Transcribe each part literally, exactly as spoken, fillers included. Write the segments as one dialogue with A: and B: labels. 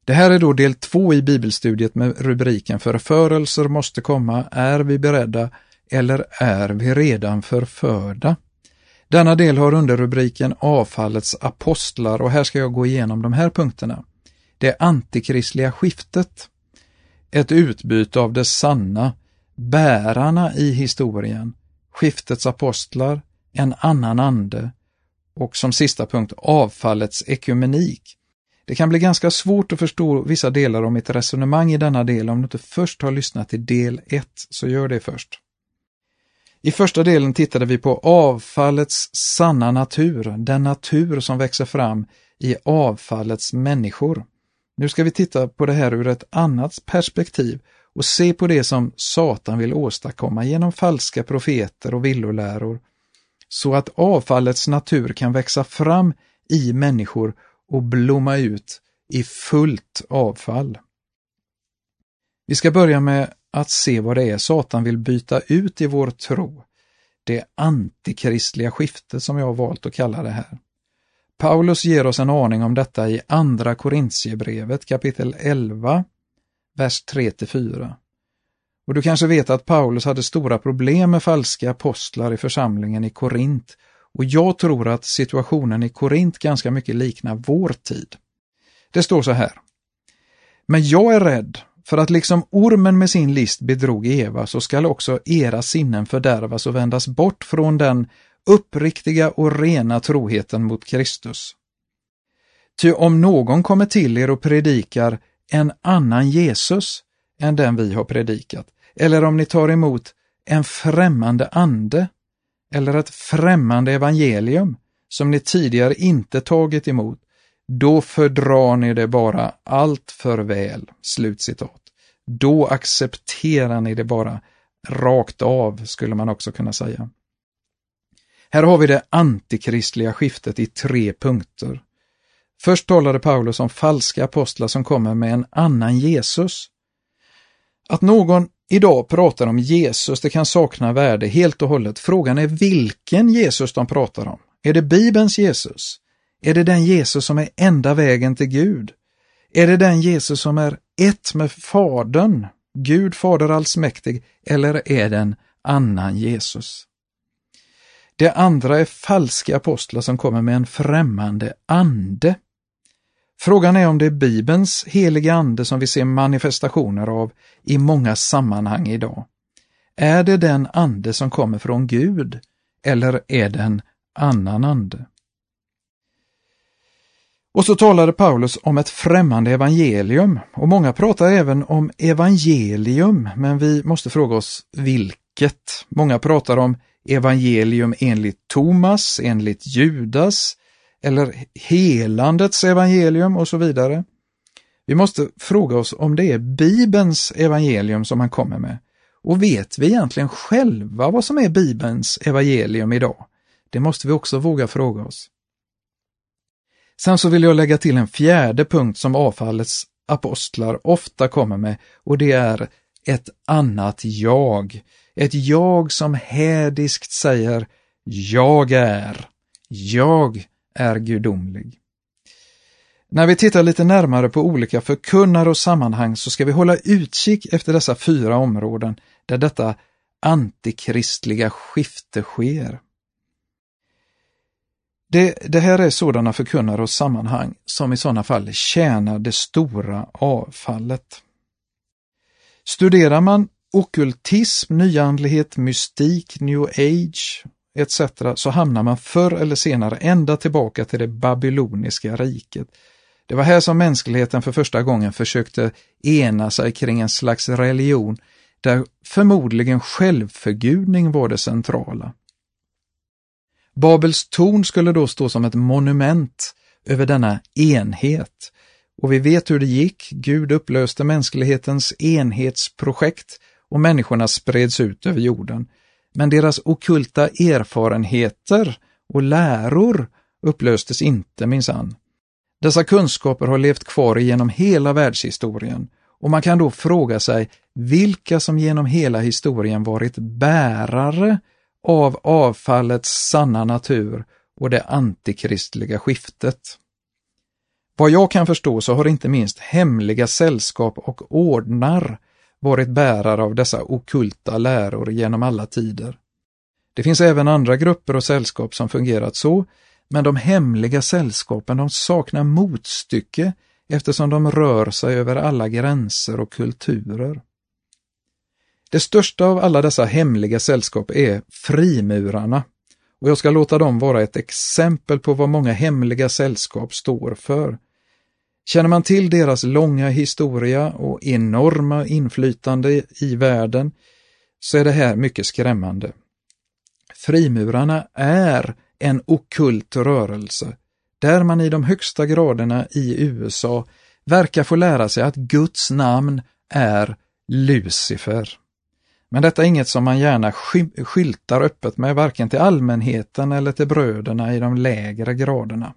A: Det här är då del två i bibelstudiet med rubriken Förförelser måste komma, är vi beredda eller är vi redan förförda? Denna del har under rubriken Avfallets apostlar och här ska jag gå igenom de här punkterna. Det antikristliga skiftet, ett utbyte av det sanna, bärarna i historien, skiftets apostlar, en annan ande och som sista punkt avfallets ekumenik. Det kan bli ganska svårt att förstå vissa delar om ett resonemang i denna del om du inte först har lyssnat till del ett, så gör det först. I första delen tittade vi på avfallets sanna natur, den natur som växer fram i avfallets människor. Nu ska vi titta på det här ur ett annat perspektiv och se på det som Satan vill åstadkomma genom falska profeter och villoläror, så att avfallets natur kan växa fram i människor och blomma ut i fullt avfall. Vi ska börja med att se vad det är Satan vill byta ut i vår tro. Det antikristliga skiftet som jag har valt att kalla det här. Paulus ger oss en aning om detta i andra Korintierbrevet kapitel elva, vers tre till fyra. Och du kanske vet att Paulus hade stora problem med falska apostlar i församlingen i Korint. Och jag tror att situationen i Korint ganska mycket liknar vår tid. Det står så här. Men jag är rädd för att liksom ormen med sin list bedrog Eva, så skall också era sinnen fördärvas och vändas bort från den uppriktiga och rena troheten mot Kristus. Ty om någon kommer till er och predikar en annan Jesus än den vi har predikat, eller om ni tar emot en främmande ande eller ett främmande evangelium som ni tidigare inte tagit emot, då fördrar ni det bara allt för väl. Slutcitat. Då accepterar ni det bara rakt av, skulle man också kunna säga. Här har vi det antikristliga skiftet i tre punkter. Först talade Paulus om falska apostlar som kommer med en annan Jesus. Att någon idag pratar om Jesus, det kan sakna värde helt och hållet. Frågan är vilken Jesus de pratar om. Är det Bibelns Jesus? Är det den Jesus som är enda vägen till Gud? Är det den Jesus som är ett med Fadern, Gud Fader allsmäktig, eller är det en annan Jesus? Det andra är falska apostlar som kommer med en främmande ande. Frågan är om det är Bibelns heliga ande som vi ser manifestationer av i många sammanhang idag. Är det den ande som kommer från Gud eller är det en annan ande? Och så talade Paulus om ett främmande evangelium, och många pratar även om evangelium, men vi måste fråga oss vilket. Många pratar om evangelium enligt Thomas, enligt Judas, eller helandets evangelium och så vidare. Vi måste fråga oss om det är Bibelns evangelium som han kommer med. Och vet vi egentligen själva vad som är Bibelns evangelium idag? Det måste vi också våga fråga oss. Sen så vill jag lägga till en fjärde punkt som avfallets apostlar ofta kommer med, och det är ett annat jag. Ett jag som hädiskt säger jag är, jag är gudomlig. När vi tittar lite närmare på olika förkunnare och sammanhang så ska vi hålla utkik efter dessa fyra områden där detta antikristliga skifte sker. Det, det här är sådana förkunnare och sammanhang som i sådana fall tjänar det stora avfallet. Studerar man ockultism, nyandlighet, mystik, new age et cetera så hamnar man förr eller senare ända tillbaka till det babyloniska riket. Det var här som mänskligheten för första gången försökte ena sig kring en slags religion där förmodligen självförgudning var det centrala. Babels torn skulle då stå som ett monument över denna enhet. Och vi vet hur det gick. Gud upplöste mänsklighetens enhetsprojekt och människorna spreds ut över jorden. Men deras ockulta erfarenheter och läror upplöstes inte minsann. Dessa kunskaper har levt kvar genom hela världshistorien. Och man kan då fråga sig vilka som genom hela historien varit bärare av avfallets sanna natur och det antikristliga skiftet. Vad jag kan förstå så har inte minst hemliga sällskap och ordnar varit bärare av dessa ockulta läror genom alla tider. Det finns även andra grupper och sällskap som fungerat så, men de hemliga sällskapen de saknar motstycke eftersom de rör sig över alla gränser och kulturer. Det största av alla dessa hemliga sällskap är frimurarna, och jag ska låta dem vara ett exempel på vad många hemliga sällskap står för. Känner man till deras långa historia och enorma inflytande i världen så är det här mycket skrämmande. Frimurarna är en ockult rörelse där man i de högsta graderna i U S A verkar få lära sig att Guds namn är Lucifer. Men detta är inget som man gärna sky- skyltar öppet med varken till allmänheten eller till bröderna i de lägre graderna.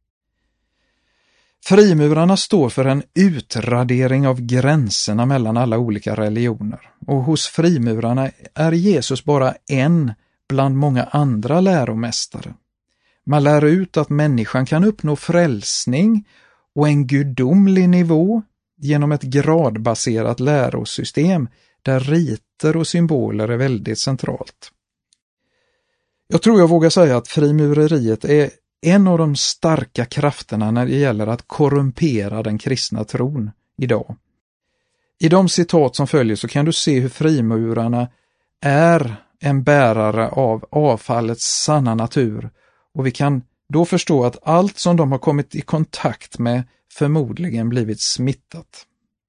A: Frimurarna står för en utradering av gränserna mellan alla olika religioner, och hos frimurarna är Jesus bara en bland många andra läromästare. Man lär ut att människan kan uppnå frälsning och en gudomlig nivå genom ett gradbaserat lärosystem där riter och symboler är väldigt centralt. Jag tror jag vågar säga att frimureriet är en av de starka krafterna när det gäller att korrumpera den kristna tron idag. I de citat som följer så kan du se hur frimurarna är en bärare av avfallets sanna natur, och vi kan då förstå att allt som de har kommit i kontakt med förmodligen blivit smittat.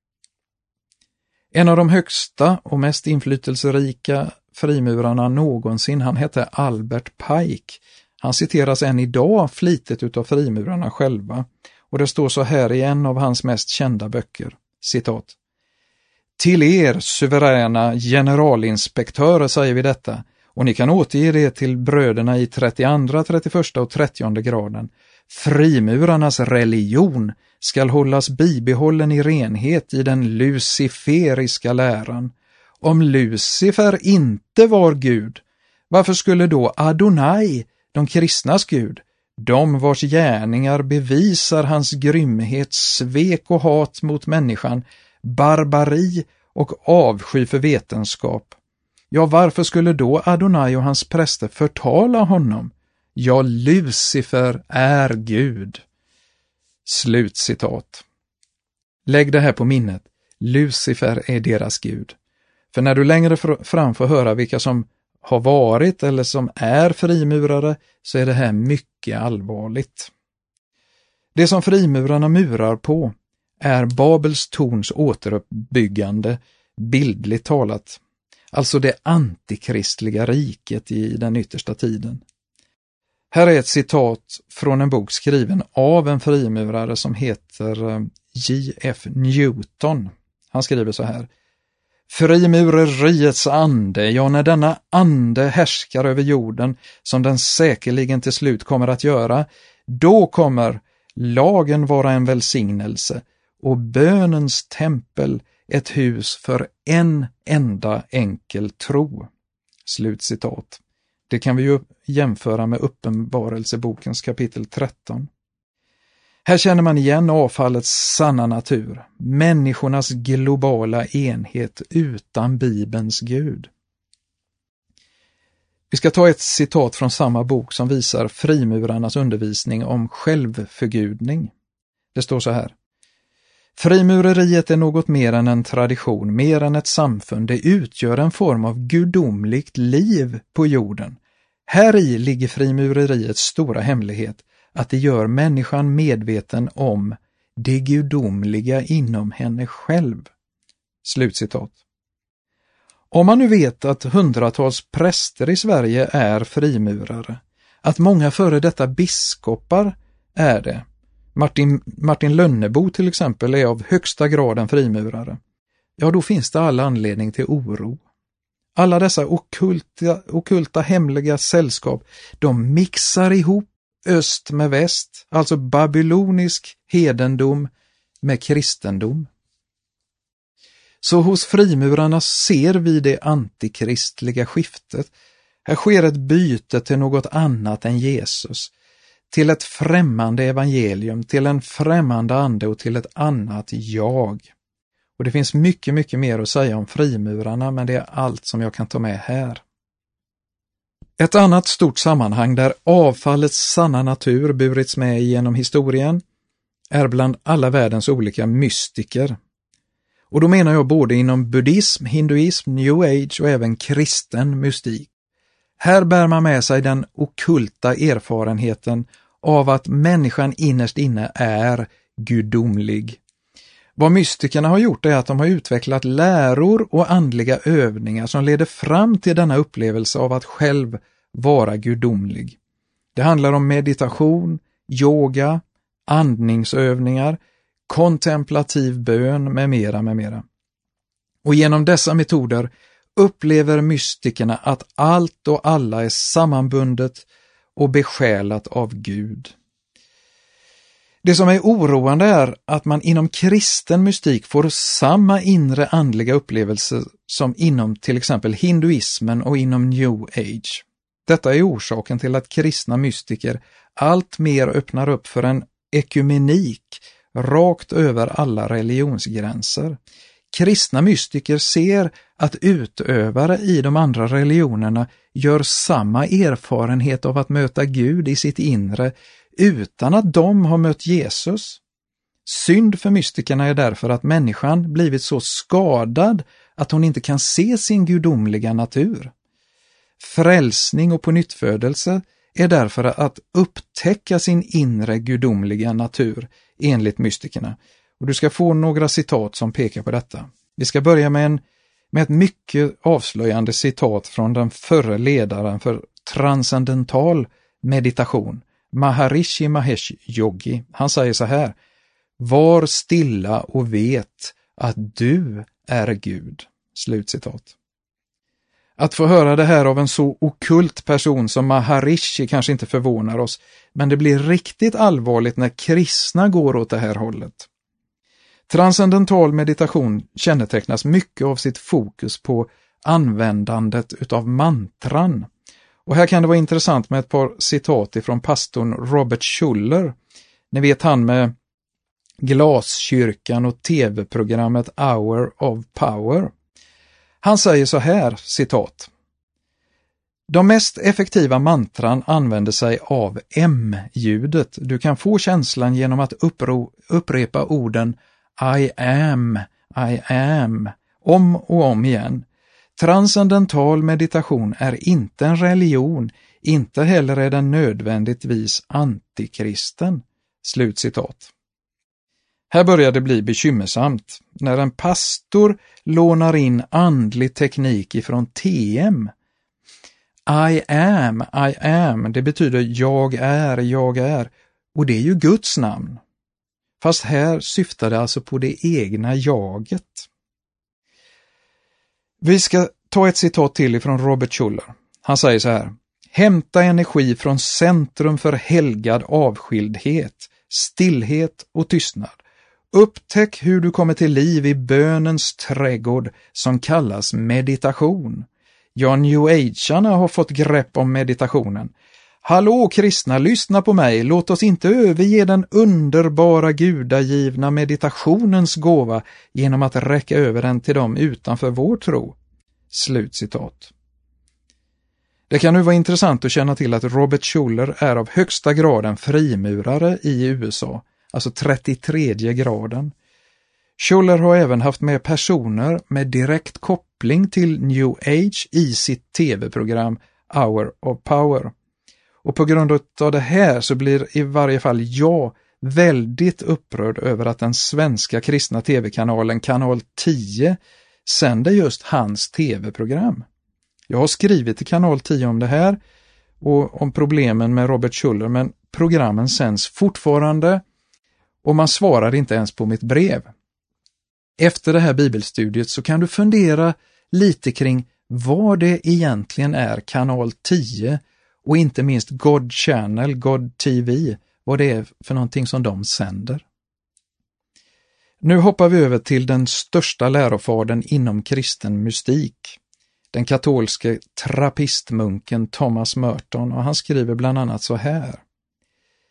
A: En av de högsta och mest inflytelserika frimurarna någonsin, han hette Albert Pike. Han citeras än idag flitigt utav frimurarna själva, och det står så här i en av hans mest kända böcker, citat: "Till er suveräna generalinspektörer säger vi detta, och ni kan återge det till bröderna i trettioandra, trettioförsta och trettionde graden. Frimurarnas religion skall hållas bibehållen i renhet i den luciferiska läran. Om Lucifer inte var Gud, varför skulle då Adonai, de kristnas Gud, de vars gärningar bevisar hans grymhet, svek och hat mot människan, barbari och avsky för vetenskap. Ja, varför skulle då Adonai och hans präster förtala honom? Ja, Lucifer är Gud." Slutcitat. Lägg det här på minnet. Lucifer är deras Gud. För när du längre fram får höra vilka som har varit eller som är frimurare så är det här mycket allvarligt. Det som frimurarna murar på är Babels torns återuppbyggande, bildligt talat. Alltså det antikristliga riket i den yttersta tiden. Här är ett citat från en bok skriven av en frimurare som heter J F Newton. Han skriver så här: "Frimureriets ande, ja, när denna ande härskar över jorden, som den säkerligen till slut kommer att göra, då kommer lagen vara en välsignelse och bönens tempel ett hus för en enda enkel tro." Slutcitat. Det kan vi ju jämföra med Uppenbarelsebokens kapitel tretton. Här känner man igen avfallets sanna natur, människornas globala enhet utan Bibelns Gud. Vi ska ta ett citat från samma bok som visar frimurarnas undervisning om självförgudning. Det står så här: "Frimureriet är något mer än en tradition, mer än ett samfund. Det utgör en form av gudomligt liv på jorden. Här i ligger frimureriets stora hemlighet, att det gör människan medveten om det gudomliga inom henne själv." Slutcitat. Om man nu vet att hundratals präster i Sverige är frimurare, att många före detta biskopar är det, Martin, Martin Lönnebo till exempel är av högsta grad en frimurare, ja, då finns det all anledning till oro. Alla dessa ockulta, ockulta hemliga sällskap, de mixar ihop öst med väst, alltså babylonisk hedendom med kristendom. Så hos frimurarna ser vi det antikristliga skiftet. Här sker ett byte till något annat än Jesus. till ett främmande evangelium, till en främmande ande och till ett annat jag. Och det finns mycket, mycket mer att säga om frimurarna, men det är allt som jag kan ta med här. Ett annat stort sammanhang där avfallets sanna natur burits med genom historien är bland alla världens olika mystiker. Och då menar jag både inom buddhism, hinduism, new age och även kristen mystik. Här bär man med sig den ockulta erfarenheten av att människan innerst inne är gudomlig. Vad mystikerna har gjort är att de har utvecklat läror och andliga övningar som leder fram till denna upplevelse av att själv vara gudomlig. Det handlar om meditation, yoga, andningsövningar, kontemplativ bön med mera med mera. Och genom dessa metoder upplever mystikerna att allt och alla är sammanbundet och besjälat av Gud. Det som är oroande är att man inom kristen mystik får samma inre andliga upplevelse som inom till exempel hinduismen och inom new age. Detta är orsaken till att kristna mystiker allt mer öppnar upp för en ekumenik rakt över alla religionsgränser. Kristna mystiker ser att utövare i de andra religionerna gör samma erfarenhet av att möta Gud i sitt inre utan att de har mött Jesus. Synd för mystikerna är därför att människan blivit så skadad att hon inte kan se sin gudomliga natur. Frälsning och pånyttfödelse är därför att upptäcka sin inre gudomliga natur enligt mystikerna. Och du ska få några citat som pekar på detta. Vi ska börja med, en, med ett mycket avslöjande citat från den förre ledaren för transcendental meditation, Maharishi Mahesh Yogi. Han säger så här: var stilla och vet att du är Gud. Slutcitat. Att få höra det här av en så okult person som Maharishi kanske inte förvånar oss, men det blir riktigt allvarligt när kristna går åt det här hållet. Transcendental meditation kännetecknas mycket av sitt fokus på användandet utav mantran. Och här kan det vara intressant med ett par citat ifrån pastorn Robert Schuller. Ni vet han med Glaskyrkan och tv-programmet Hour of Power. Han säger så här, citat: de mest effektiva mantran använder sig av M-ljudet. Du kan få känslan genom att uppro, upprepa orden I am, I am, om och om igen. Transcendental meditation är inte en religion, inte heller är den nödvändigtvis antikristen. Slutcitat. Här börjar det bli bekymmersamt när en pastor lånar in andlig teknik ifrån T M. I am, I am, det betyder jag är, jag är, och det är ju Guds namn. Fast här syftar det alltså på det egna jaget. Vi ska ta ett citat till ifrån Robert Schuller. Han säger så här: hämta energi från centrum för helgad avskildhet, stillhet och tystnad. Upptäck hur du kommer till liv i bönens trädgård som kallas meditation. Ja, new agearna har fått grepp om meditationen. Hallå kristna, lyssna på mig, låt oss inte överge den underbara gudagivna meditationens gåva genom att räcka över den till dem utanför vår tro. Slutcitat. Det kan nu vara intressant att känna till att Robert Schuller är av högsta graden frimurare i U S A, alltså trettiotredje graden. Schuller har även haft med personer med direkt koppling till New Age i sitt tv-program Hour of Power. Och på grund av det här så blir i varje fall jag väldigt upprörd över att den svenska kristna tv-kanalen Kanal tio sänder just hans tv-program. Jag har skrivit till Kanal tio om det här och om problemen med Robert Schuller, men programmen sänds fortfarande och man svarar inte ens på mitt brev. Efter det här bibelstudiet så kan du fundera lite kring vad det egentligen är Kanal tio och inte minst God Channel, God T V, vad det är för någonting som de sänder. Nu hoppar vi över till den största lärofadern inom kristen mystik, den katolske trappistmunken Thomas Merton, och han skriver bland annat så här: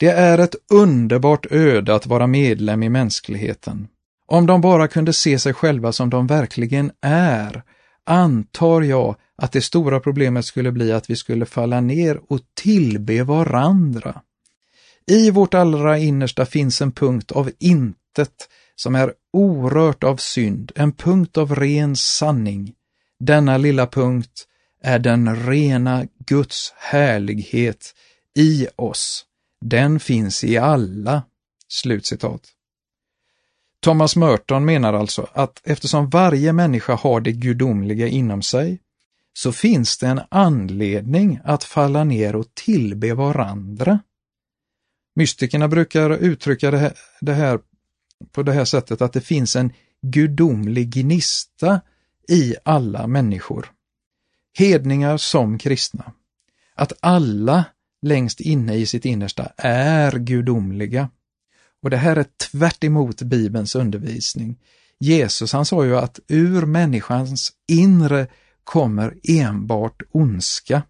A: Det är ett underbart öde att vara medlem i mänskligheten. Om de bara kunde se sig själva som de verkligen är, antar jag att det stora problemet skulle bli att vi skulle falla ner och tillbe varandra. I vårt allra innersta finns en punkt av intet som är orört av synd, en punkt av ren sanning. Denna lilla punkt är den rena Guds härlighet i oss. Den finns i alla. Slutcitat. Thomas Merton menar alltså att eftersom varje människa har det gudomliga inom sig, så finns det en anledning att falla ner och tillbe varandra. Mystikerna brukar uttrycka det här, det här på det här sättet, att det finns en gudomlig gnista i alla människor. Hedningar som kristna. Att alla längst inne i sitt innersta är gudomliga. Och det här är tvärt emot Bibelns undervisning. Jesus, han sa ju att ur människans inre kommer enbart ondska.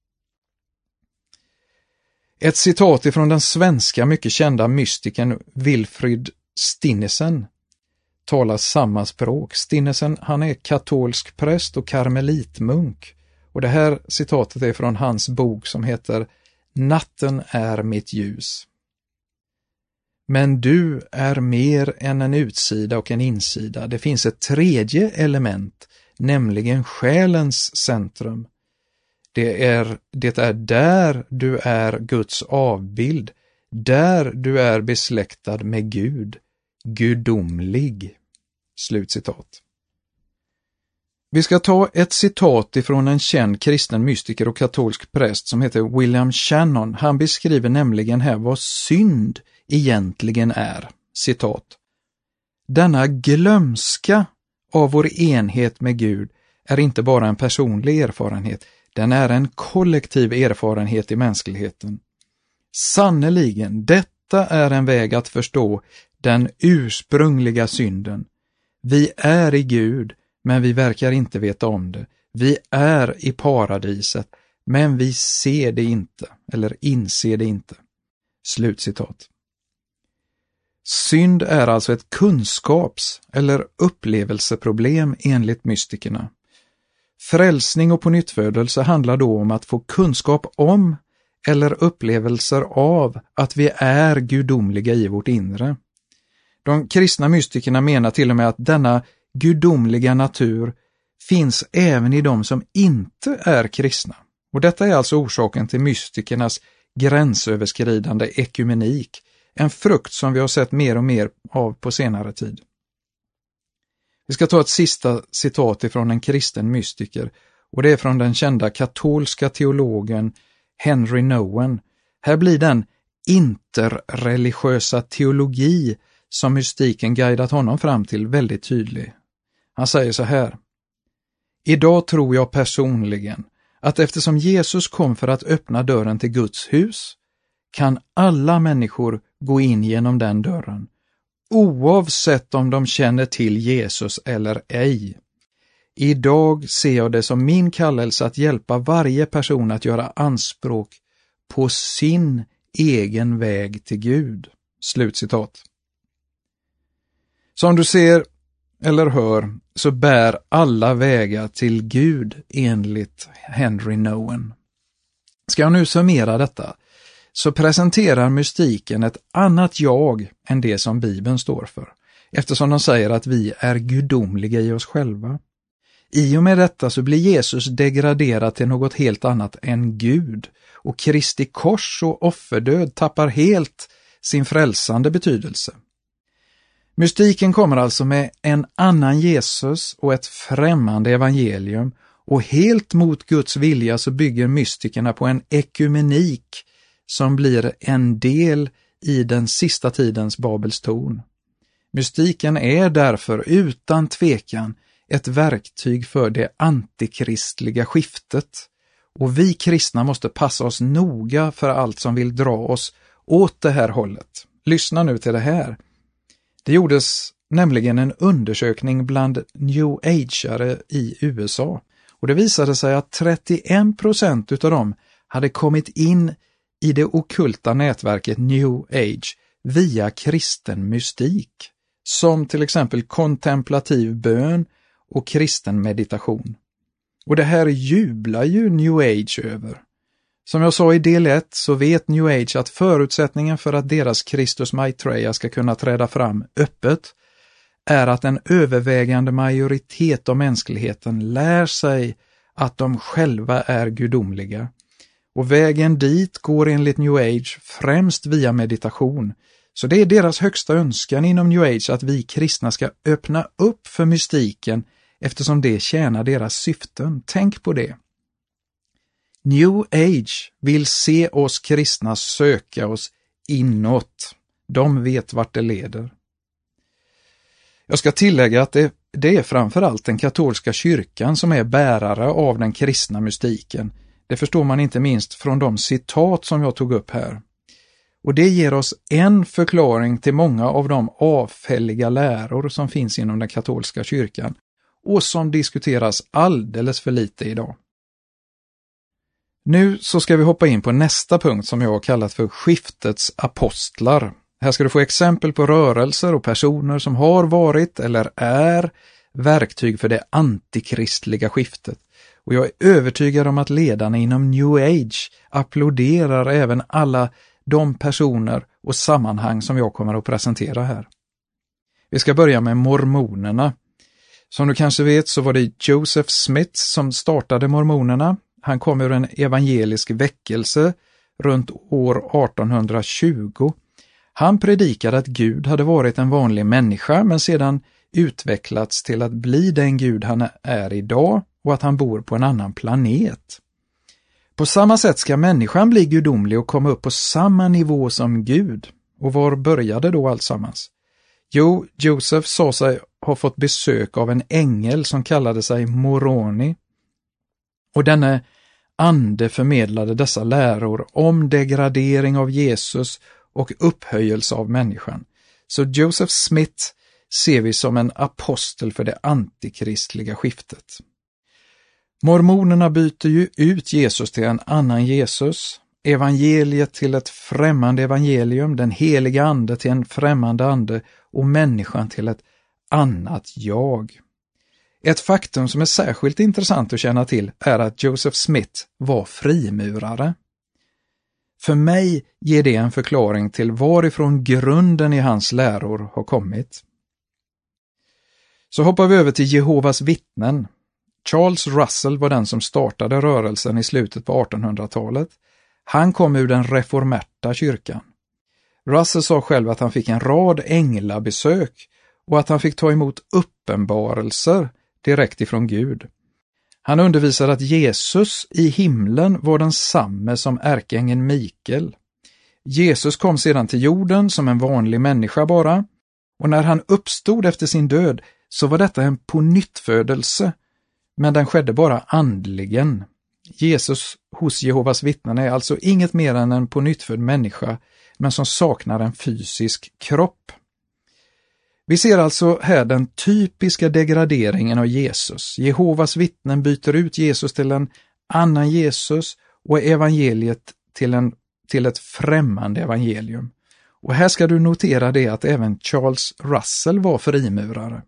A: Ett citat ifrån den svenska mycket kända mystikern Wilfrid Stinnesen talar samma språk. Stinnesen, han är katolsk präst och karmelitmunk. Och det här citatet är från hans bok som heter Natten är mitt ljus. Men du är mer än en utsida och en insida. Det finns ett tredje element, nämligen själens centrum. Det är, det är där du är Guds avbild, där du är besläktad med Gud, gudomlig. Slutcitat. Vi ska ta ett citat ifrån en känd kristen mystiker och katolsk präst som heter William Shannon. Han beskriver nämligen här vad synd egentligen är. Citat. Denna glömska av vår enhet med Gud är inte bara en personlig erfarenhet, den är en kollektiv erfarenhet i mänskligheten. Sannoliken, detta är en väg att förstå den ursprungliga synden. Vi är i Gud, men vi verkar inte veta om det. Vi är i paradiset, men vi ser det inte, eller inser det inte. Slutcitat. Synd är alltså ett kunskaps- eller upplevelseproblem enligt mystikerna. Frälsning och pånyttfödelse handlar då om att få kunskap om eller upplevelser av att vi är gudomliga i vårt inre. De kristna mystikerna menar till och med att denna gudomliga natur finns även i de som inte är kristna. Och detta är alltså orsaken till mystikernas gränsöverskridande ekumenik, en frukt som vi har sett mer och mer av på senare tid. Vi ska ta ett sista citat ifrån en kristen mystiker, och det är från den kända katolska teologen Henry Nouwen. Här blir den interreligiösa teologi som mystiken guidat honom fram till väldigt tydlig. Han säger så här: Idag tror jag personligen att eftersom Jesus kom för att öppna dörren till Guds hus, kan alla människor gå in genom den dörren, oavsett om de känner till Jesus eller ej. Idag ser jag det som min kallelse att hjälpa varje person att göra anspråk på sin egen väg till Gud. Slutcitat. Som du ser eller hör så bär alla vägar till Gud enligt Henry Nouwen. Ska jag nu summera detta, så presenterar mystiken ett annat jag än det som Bibeln står för, eftersom de säger att vi är gudomliga i oss själva. I och med detta så blir Jesus degraderad till något helt annat än Gud, och Kristi kors och offerdöd tappar helt sin frälsande betydelse. Mystiken kommer alltså med en annan Jesus och ett främmande evangelium, och helt mot Guds vilja så bygger mystikerna på en ekumenik som blir en del i den sista tidens Babels torn. Mystiken är därför utan tvekan ett verktyg för det antikristliga skiftet, och vi kristna måste passa oss noga för allt som vill dra oss åt det här hållet. Lyssna nu till det här. Det gjordes nämligen en undersökning bland New Age-are i U S A, och det visade sig att trettioen procent utav dem hade kommit in i det ockulta nätverket New Age via kristen mystik, som till exempel kontemplativ bön och kristen meditation. Och det här jublar ju New Age över. Som jag sa i del ett så vet New Age att förutsättningen för att deras Christus Maitreya ska kunna träda fram öppet är att en övervägande majoritet av mänskligheten lär sig att de själva är gudomliga. Och vägen dit går enligt New Age främst via meditation. Så det är deras högsta önskan inom New Age att vi kristna ska öppna upp för mystiken eftersom det tjänar deras syften. Tänk på det. New Age vill se oss kristna söka oss inåt. De vet vart det leder. Jag ska tillägga att det, det är framförallt den katolska kyrkan som är bärare av den kristna mystiken. Det förstår man inte minst från de citat som jag tog upp här. Och det ger oss en förklaring till många av de avfälliga läror som finns inom den katolska kyrkan och som diskuteras alldeles för lite idag. Nu så ska vi hoppa in på nästa punkt som jag har kallat för skiftets apostlar. Här ska du få exempel på rörelser och personer som har varit eller är verktyg för det antikristliga skiftet. Och jag är övertygad om att ledarna inom New Age applåderar även alla de personer och sammanhang som jag kommer att presentera här. Vi ska börja med mormonerna. Som du kanske vet så var det Joseph Smith som startade mormonerna. Han kom ur en evangelisk väckelse runt år arton tjugo. Han predikade att Gud hade varit en vanlig människa men sedan utvecklats till att bli den Gud han är idag och att han bor på en annan planet. På samma sätt ska människan bli gudomlig och komma upp på samma nivå som Gud. Och var började då alltsammans? Jo, Joseph sa sig ha fått besök av en ängel som kallade sig Moroni. Och denne ande förmedlade dessa läror om degradering av Jesus och upphöjelse av människan. Så Joseph Smith ser vi som en apostel för det antikristliga skiftet. Mormonerna byter ju ut Jesus till en annan Jesus, evangeliet till ett främmande evangelium, den heliga ande till en främmande ande och människan till ett annat jag. Ett faktum som är särskilt intressant att känna till är att Joseph Smith var frimurare. För mig ger det en förklaring till varifrån grunden i hans läror har kommit. Så hoppar vi över till Jehovas vittnen. Charles Russell var den som startade rörelsen i slutet på artonhundratalet. Han kom ur den reformerta kyrkan. Russell sa själv att han fick en rad änglabesök och att han fick ta emot uppenbarelser direkt ifrån Gud. Han undervisade att Jesus i himlen var densamme som ärkeängeln Mikael. Jesus kom sedan till jorden som en vanlig människa bara, och när han uppstod efter sin död så var detta en pånyttfödelse, men den skedde bara andligen. Jesus hos Jehovas vittnen är alltså inget mer än en pånyttfödd människa, men som saknar en fysisk kropp. Vi ser alltså här den typiska degraderingen av Jesus. Jehovas vittnen byter ut Jesus till en annan Jesus och evangeliet till, en, till ett främmande evangelium. Och här ska du notera det att även Charles Russell var frimurare.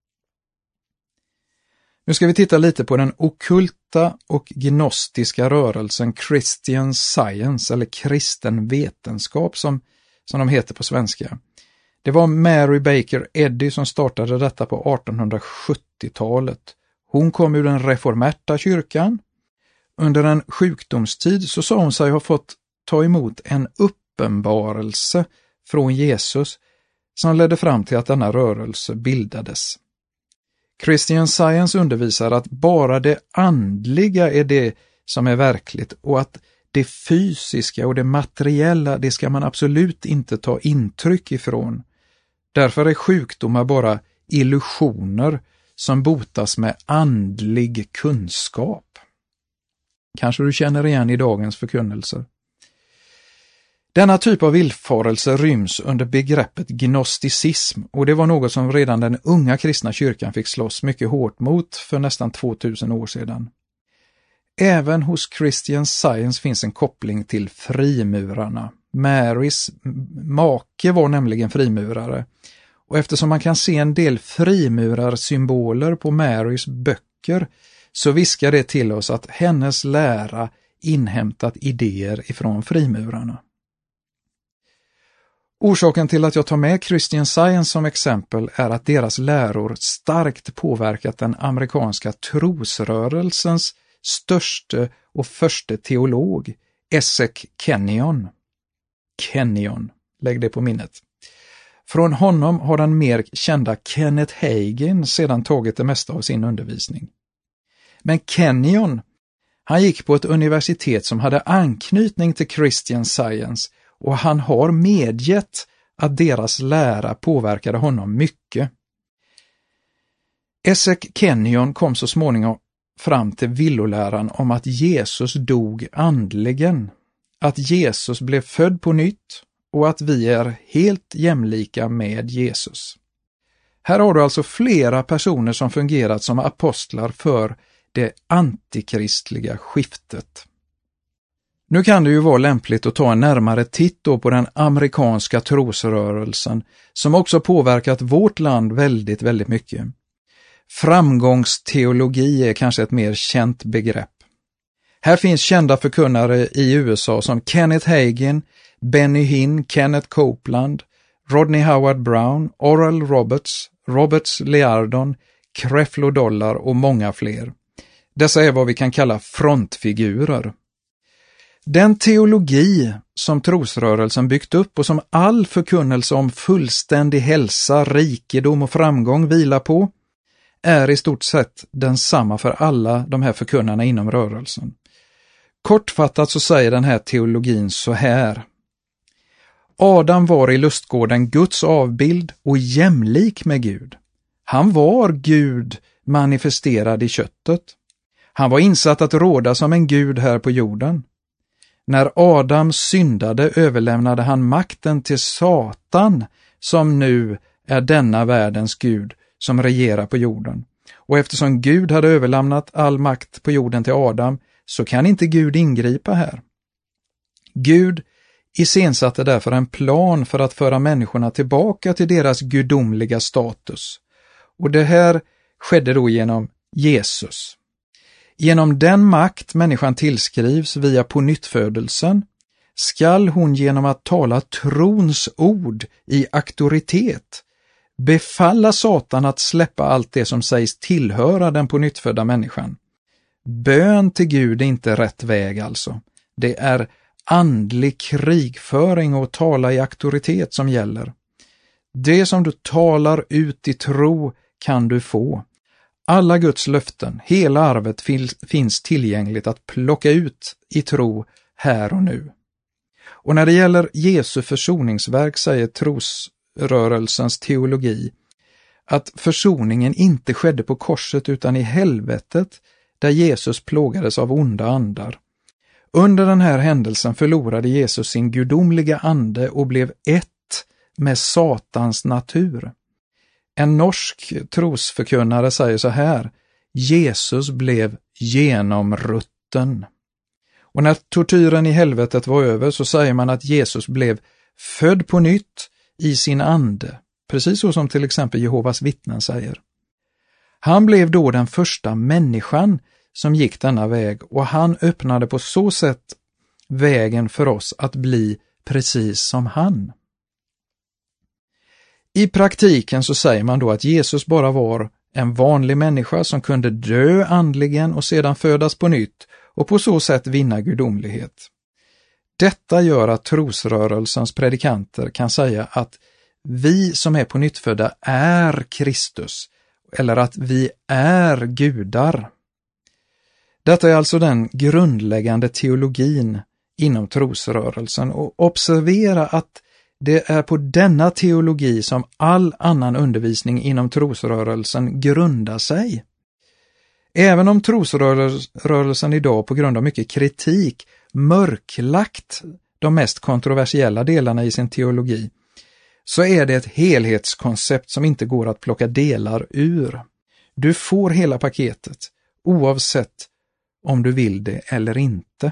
A: Nu ska vi titta lite på den ockulta och gnostiska rörelsen Christian Science eller kristen vetenskap som, som de heter på svenska. Det var Mary Baker Eddy som startade detta på artonhundrasjuttiotalet. Hon kom ur den reformerta kyrkan. Under en sjukdomstid så sa hon sig ha fått ta emot en uppenbarelse från Jesus som ledde fram till att denna rörelse bildades. Christian Science undervisar att bara det andliga är det som är verkligt och att det fysiska och det materiella, det ska man absolut inte ta intryck ifrån. Därför är sjukdomar bara illusioner som botas med andlig kunskap. Kanske du känner igen i dagens förkunnelser. Denna typ av villfarelse ryms under begreppet gnosticism och det var något som redan den unga kristna kyrkan fick slåss mycket hårt mot för nästan tvåtusen år sedan. Även hos Christian Science finns en koppling till frimurarna. Marys make var nämligen frimurare. Och eftersom man kan se en del frimurarsymboler på Marys böcker så viskar det till oss att hennes lära inhämtat idéer ifrån frimurarna. Orsaken till att jag tar med Christian Science som exempel är att deras läror starkt påverkat den amerikanska trosrörelsens störste och första teolog, Essex Kenyon. Kenyon, lägg det på minnet. Från honom har den mer kända Kenneth Hagin sedan tagit det mesta av sin undervisning. Men Kenyon, han gick på ett universitet som hade anknytning till Christian Science och han har medgett att deras lära påverkade honom mycket. Essex Kenyon kom så småningom fram till villoläran om att Jesus dog andligen, att Jesus blev född på nytt och att vi är helt jämlika med Jesus. Här har du alltså flera personer som fungerat som apostlar för det antikristliga skiftet. Nu kan det ju vara lämpligt att ta en närmare titt då på den amerikanska trosrörelsen som också påverkat vårt land väldigt, väldigt mycket. Framgångsteologi är kanske ett mer känt begrepp. Här finns kända förkunnare i U S A som Kenneth Hagin, Benny Hinn, Kenneth Copeland, Rodney Howard Brown, Oral Roberts, Roberts Liardon, Creflo Dollar och många fler. Dessa är vad vi kan kalla frontfigurer. Den teologi som trosrörelsen byggt upp och som all förkunnelse om fullständig hälsa, rikedom och framgång vilar på är i stort sett densamma för alla de här förkunnarna inom rörelsen. Kortfattat så säger den här teologin så här. Adam var i lustgården Guds avbild och jämlik med Gud. Han var Gud manifesterad i köttet. Han var insatt att råda som en Gud här på jorden. När Adam syndade överlämnade han makten till Satan som nu är denna världens Gud som regerar på jorden. Och eftersom Gud hade överlämnat all makt på jorden till Adam så kan inte Gud ingripa här. Gud iscensatte därför en plan för att föra människorna tillbaka till deras gudomliga status. Och det här skedde då genom Jesus. Genom den makt människan tillskrivs via pånyttfödelsen skall hon genom att tala trons ord i auktoritet befalla Satan att släppa allt det som sägs tillhöra den pånyttfödda människan. Bön till Gud är inte rätt väg alltså. Det är andlig krigföring och tala i auktoritet som gäller. Det som du talar ut i tro kan du få. Alla Guds löften, hela arvet finns tillgängligt att plocka ut i tro här och nu. Och när det gäller Jesu försoningsverk säger trosrörelsens teologi att försoningen inte skedde på korset utan i helvetet där Jesus plågades av onda andar. Under den här händelsen förlorade Jesus sin gudomliga ande och blev ett med Satans natur. En norsk trosförkunnare säger så här: Jesus blev genomrutten. Och när tortyren i helvetet var över så säger man att Jesus blev född på nytt i sin ande, precis så som till exempel Jehovas vittnen säger. Han blev då den första människan som gick denna väg och han öppnade på så sätt vägen för oss att bli precis som han. I praktiken så säger man då att Jesus bara var en vanlig människa som kunde dö andligen och sedan födas på nytt och på så sätt vinna gudomlighet. Detta gör att trosrörelsens predikanter kan säga att vi som är på nyttfödda är Kristus eller att vi är gudar. Detta är alltså den grundläggande teologin inom trosrörelsen och observera att det är på denna teologi som all annan undervisning inom trosrörelsen grundar sig. Även om trosrörelsen idag på grund av mycket kritik mörklagt de mest kontroversiella delarna i sin teologi, så är det ett helhetskoncept som inte går att plocka delar ur. Du får hela paketet, oavsett om du vill det eller inte.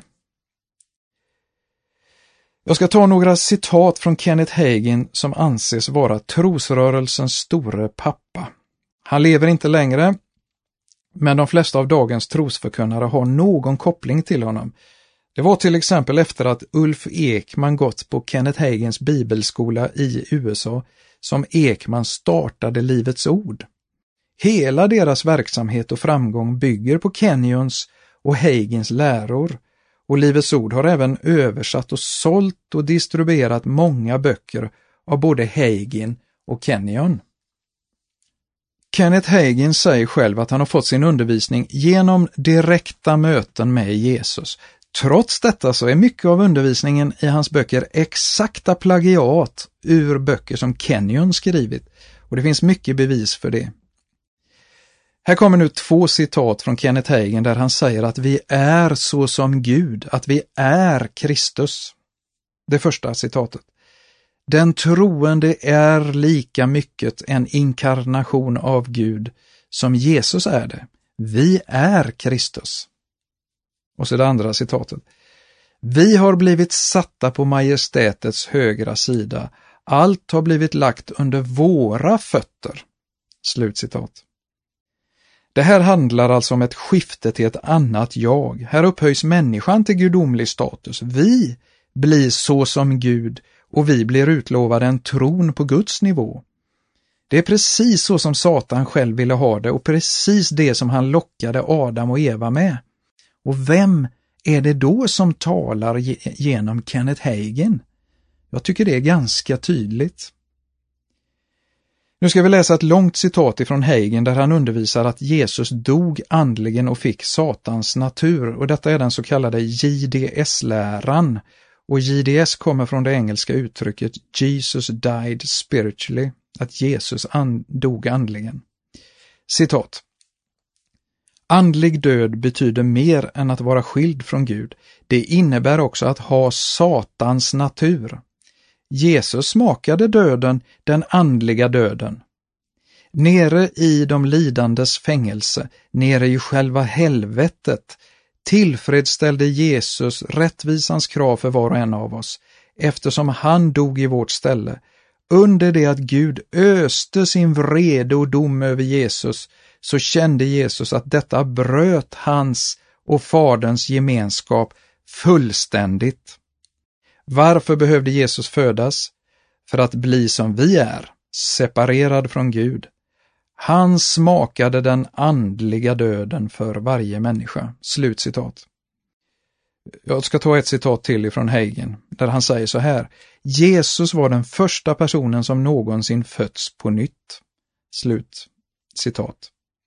A: Jag ska ta några citat från Kenneth Hagin som anses vara trosrörelsens store pappa. Han lever inte längre, men de flesta av dagens trosförkunnare har någon koppling till honom. Det var till exempel efter att Ulf Ekman gått på Kenneth Hagins bibelskola i U S A som Ekman startade Livets ord. Hela deras verksamhet och framgång bygger på Kenyons och Hagins läror, och Livets ord har även översatt och sålt och distribuerat många böcker av både Hagin och Kenyon. Kenneth Hagin säger själv att han har fått sin undervisning genom direkta möten med Jesus. Trots detta så är mycket av undervisningen i hans böcker exakta plagiat ur böcker som Kenyon skrivit, och det finns mycket bevis för det. Här kommer nu två citat från Kenneth Hagin där han säger att vi är så som Gud, att vi är Kristus. Det första citatet. Den troende är lika mycket en inkarnation av Gud som Jesus är det. Vi är Kristus. Och så det andra citatet. Vi har blivit satta på majestätets högra sida. Allt har blivit lagt under våra fötter. Slutcitat. Det här handlar alltså om ett skifte till ett annat jag. Här upphöjs människan till gudomlig status. Vi blir så som Gud och vi blir utlovade en tron på Guds nivå. Det är precis så som Satan själv ville ha det och precis det som han lockade Adam och Eva med. Och vem är det då som talar genom Kenneth Hagin? Jag tycker det är ganska tydligt. Nu ska vi läsa ett långt citat ifrån Hagin där han undervisar att Jesus dog andligen och fick Satans natur, och detta är den så kallade J D S-läran, och J D S kommer från det engelska uttrycket Jesus died spiritually, att Jesus and- dog andligen. Citat. Andlig död betyder mer än att vara skild från Gud. Det innebär också att ha Satans natur. Jesus smakade döden, den andliga döden. Nere i de lidandes fängelse, nere i själva helvetet, tillfredsställde Jesus rättvisans krav för var och en av oss, eftersom han dog i vårt ställe. Under det att Gud öste sin vrede och dom över Jesus, så kände Jesus att detta bröt hans och Faderns gemenskap fullständigt. Varför behövde Jesus födas? För att bli som vi är, separerad från Gud. Han smakade den andliga döden för varje människa. Slutcitat. Jag ska ta ett citat till ifrån Hagin, där han säger så här. Jesus var den första personen som någonsin fötts på nytt. Slutcitat.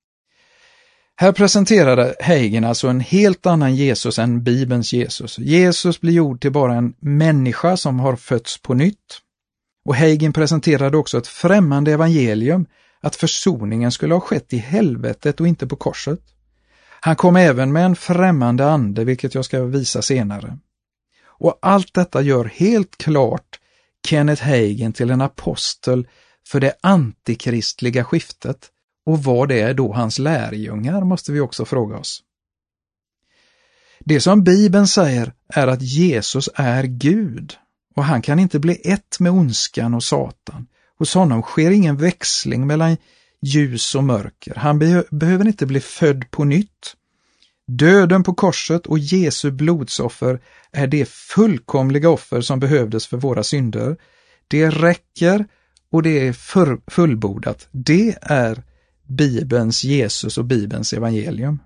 A: Här presenterade Hagin alltså en helt annan Jesus än Bibelns Jesus. Jesus blir gjord till bara en människa som har fötts på nytt. Och Hagin presenterade också ett främmande evangelium, att försoningen skulle ha skett i helvetet och inte på korset. Han kom även med en främmande ande, vilket jag ska visa senare. Och allt detta gör helt klart Kenneth Hagin till en apostel för det antikristliga skiftet. Och vad det är då hans lärjungar, måste vi också fråga oss. Det som Bibeln säger är att Jesus är Gud och han kan inte bli ett med ondskan och Satan. Hos honom sker ingen växling mellan ljus och mörker. Han be- behöver inte bli född på nytt. Döden på korset och Jesu blodsoffer är det fullkomliga offer som behövdes för våra synder. Det räcker och det är för- fullbordat. Det är Bibelns Jesus och Bibelns evangelium.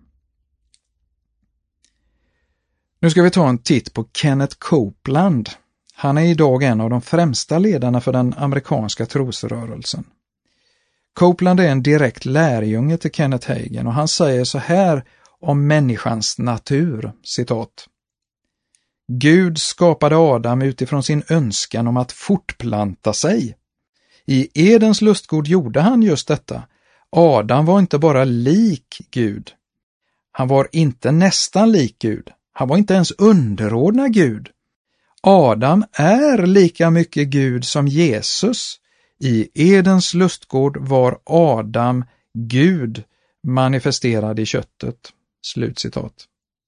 A: Nu ska vi ta en titt på Kenneth Copeland. Han är idag en av de främsta ledarna för den amerikanska trosrörelsen. Copeland är en direkt lärjunge till Kenneth Hagin och han säger så här om människans natur, citat. Gud skapade Adam utifrån sin önskan om att fortplanta sig. I Edens lustgård gjorde han just detta. Adam var inte bara lik Gud. Han var inte nästan lik Gud. Han var inte ens underordnad Gud. Adam är lika mycket Gud som Jesus. I Edens lustgård var Adam Gud manifesterad i köttet. Slutcitat.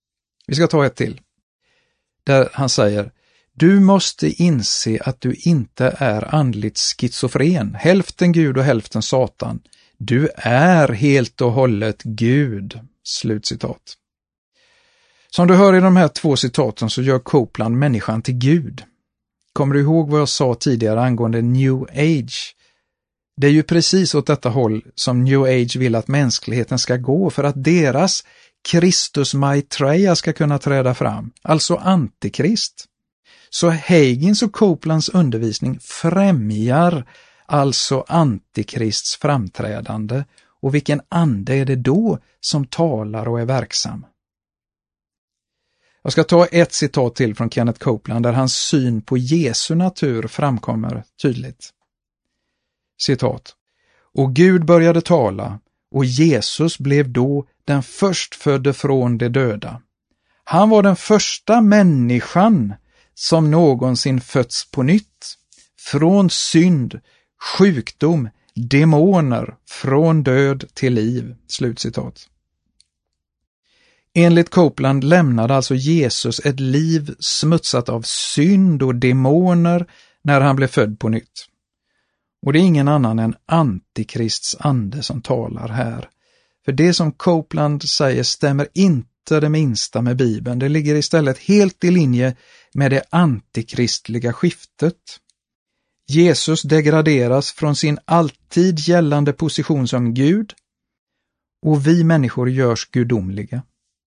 A: Vi ska ta ett till. Där han säger: du måste inse att du inte är andligt schizofren, hälften Gud och hälften Satan. Du är helt och hållet Gud. Slutcitat. Som du hör i de här två citaten så gör Copeland människan till Gud. Kommer du ihåg vad jag sa tidigare angående New Age? Det är ju precis åt detta håll som New Age vill att mänskligheten ska gå för att deras Kristus Maitreya ska kunna träda fram, alltså antikrist. Så Hagins och Copelands undervisning främjar alltså antikrists framträdande, och vilken ande är det då som talar och är verksam? Jag ska ta ett citat till från Kenneth Copeland där hans syn på Jesu natur framkommer tydligt. Citat. Och Gud började tala, och Jesus blev då den förstfödde från de döda. Han var den första människan som någonsin fötts på nytt, från synd, sjukdom, demoner, från död till liv. Slutcitat. Enligt Copeland lämnade alltså Jesus ett liv smutsat av synd och demoner när han blev född på nytt. Och det är ingen annan än antikrists ande som talar här. För det som Copeland säger stämmer inte det minsta med Bibeln. Det ligger istället helt i linje med det antikristliga skiftet. Jesus degraderas från sin alltid gällande position som Gud, och vi människor görs gudomliga.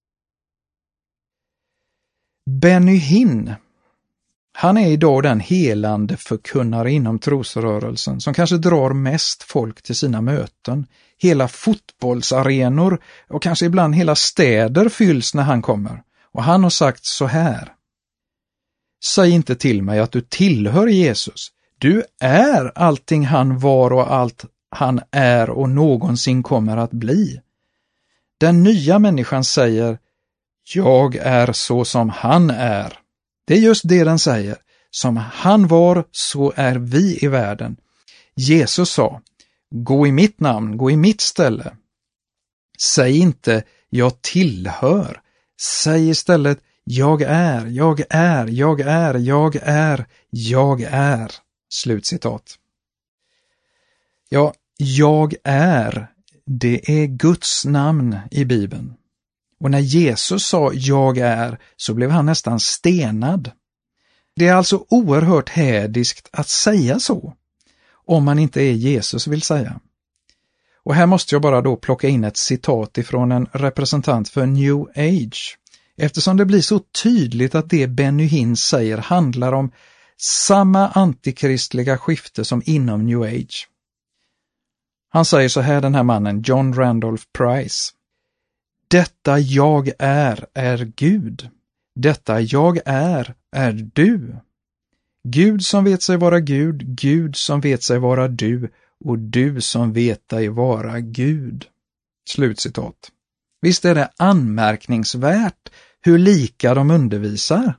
A: Benny Hinn, han är idag den helande förkunnare inom trosrörelsen som kanske drar mest folk till sina möten. Hela fotbollsarenor och kanske ibland hela städer fylls när han kommer. Och han har sagt så här: säg inte till mig att du tillhör Jesus. Du är allting han var och allt han är och någonsin kommer att bli. Den nya människan säger: jag är så som han är. Det är just det den säger. Som han var, så är vi i världen. Jesus sa: gå i mitt namn, gå i mitt ställe. Säg inte jag tillhör. Säg istället jag är, jag är, jag är, jag är, jag är. Slutcitat. Ja, jag är, det är Guds namn i Bibeln. Och när Jesus sa jag är, så blev han nästan stenad. Det är alltså oerhört hädiskt att säga så, om man inte är Jesus vill säga. Och här måste jag bara då plocka in ett citat ifrån en representant för New Age, eftersom det blir så tydligt att det Benny Hinn säger handlar om samma antikristliga skifte som inom New Age. Han säger så här, den här mannen, John Randolph Price: detta jag är, är Gud. Detta jag är, är du. Gud som vet sig vara Gud, Gud som vet sig vara du, och du som vet dig vara Gud. Slutcitat. Visst är det anmärkningsvärt hur lika de undervisar?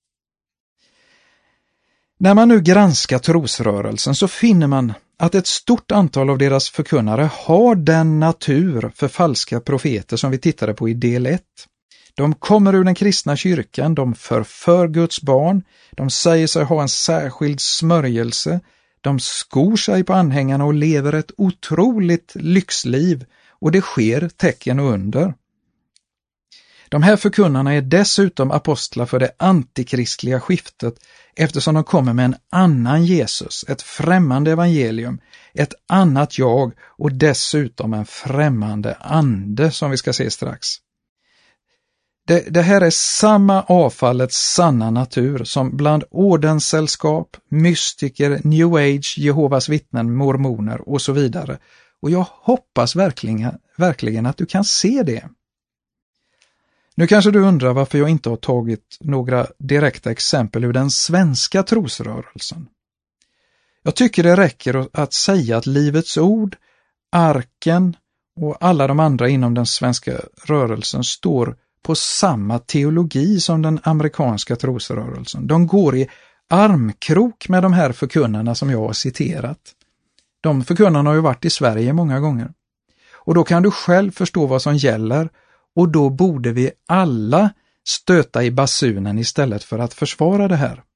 A: När man nu granskar trosrörelsen så finner man att ett stort antal av deras förkunnare har den natur för falska profeter som vi tittade på i del ett. De kommer ur den kristna kyrkan, de förför Guds barn, de säger sig ha en särskild smörjelse, de skor sig på anhängarna och lever ett otroligt lyxliv, och det sker tecken och under. De här förkunnarna är dessutom apostlar för det antikristliga skiftet, eftersom de kommer med en annan Jesus, ett främmande evangelium, ett annat jag och dessutom en främmande ande som vi ska se strax. Det, det här är samma avfallets sanna natur som bland ordenssällskap, mystiker, New Age, Jehovas vittnen, mormoner och så vidare. Och jag hoppas verkligen, verkligen att du kan se det. Nu kanske du undrar varför jag inte har tagit några direkta exempel ur den svenska trosrörelsen. Jag tycker det räcker att säga att Livets ord, Arken och alla de andra inom den svenska rörelsen står på samma teologi som den amerikanska trosrörelsen. De går i armkrok med de här förkunnarna som jag har citerat. De förkunnarna har ju varit i Sverige många gånger. Och då kan du själv förstå vad som gäller, och då borde vi alla stöta i basunen istället för att försvara det här.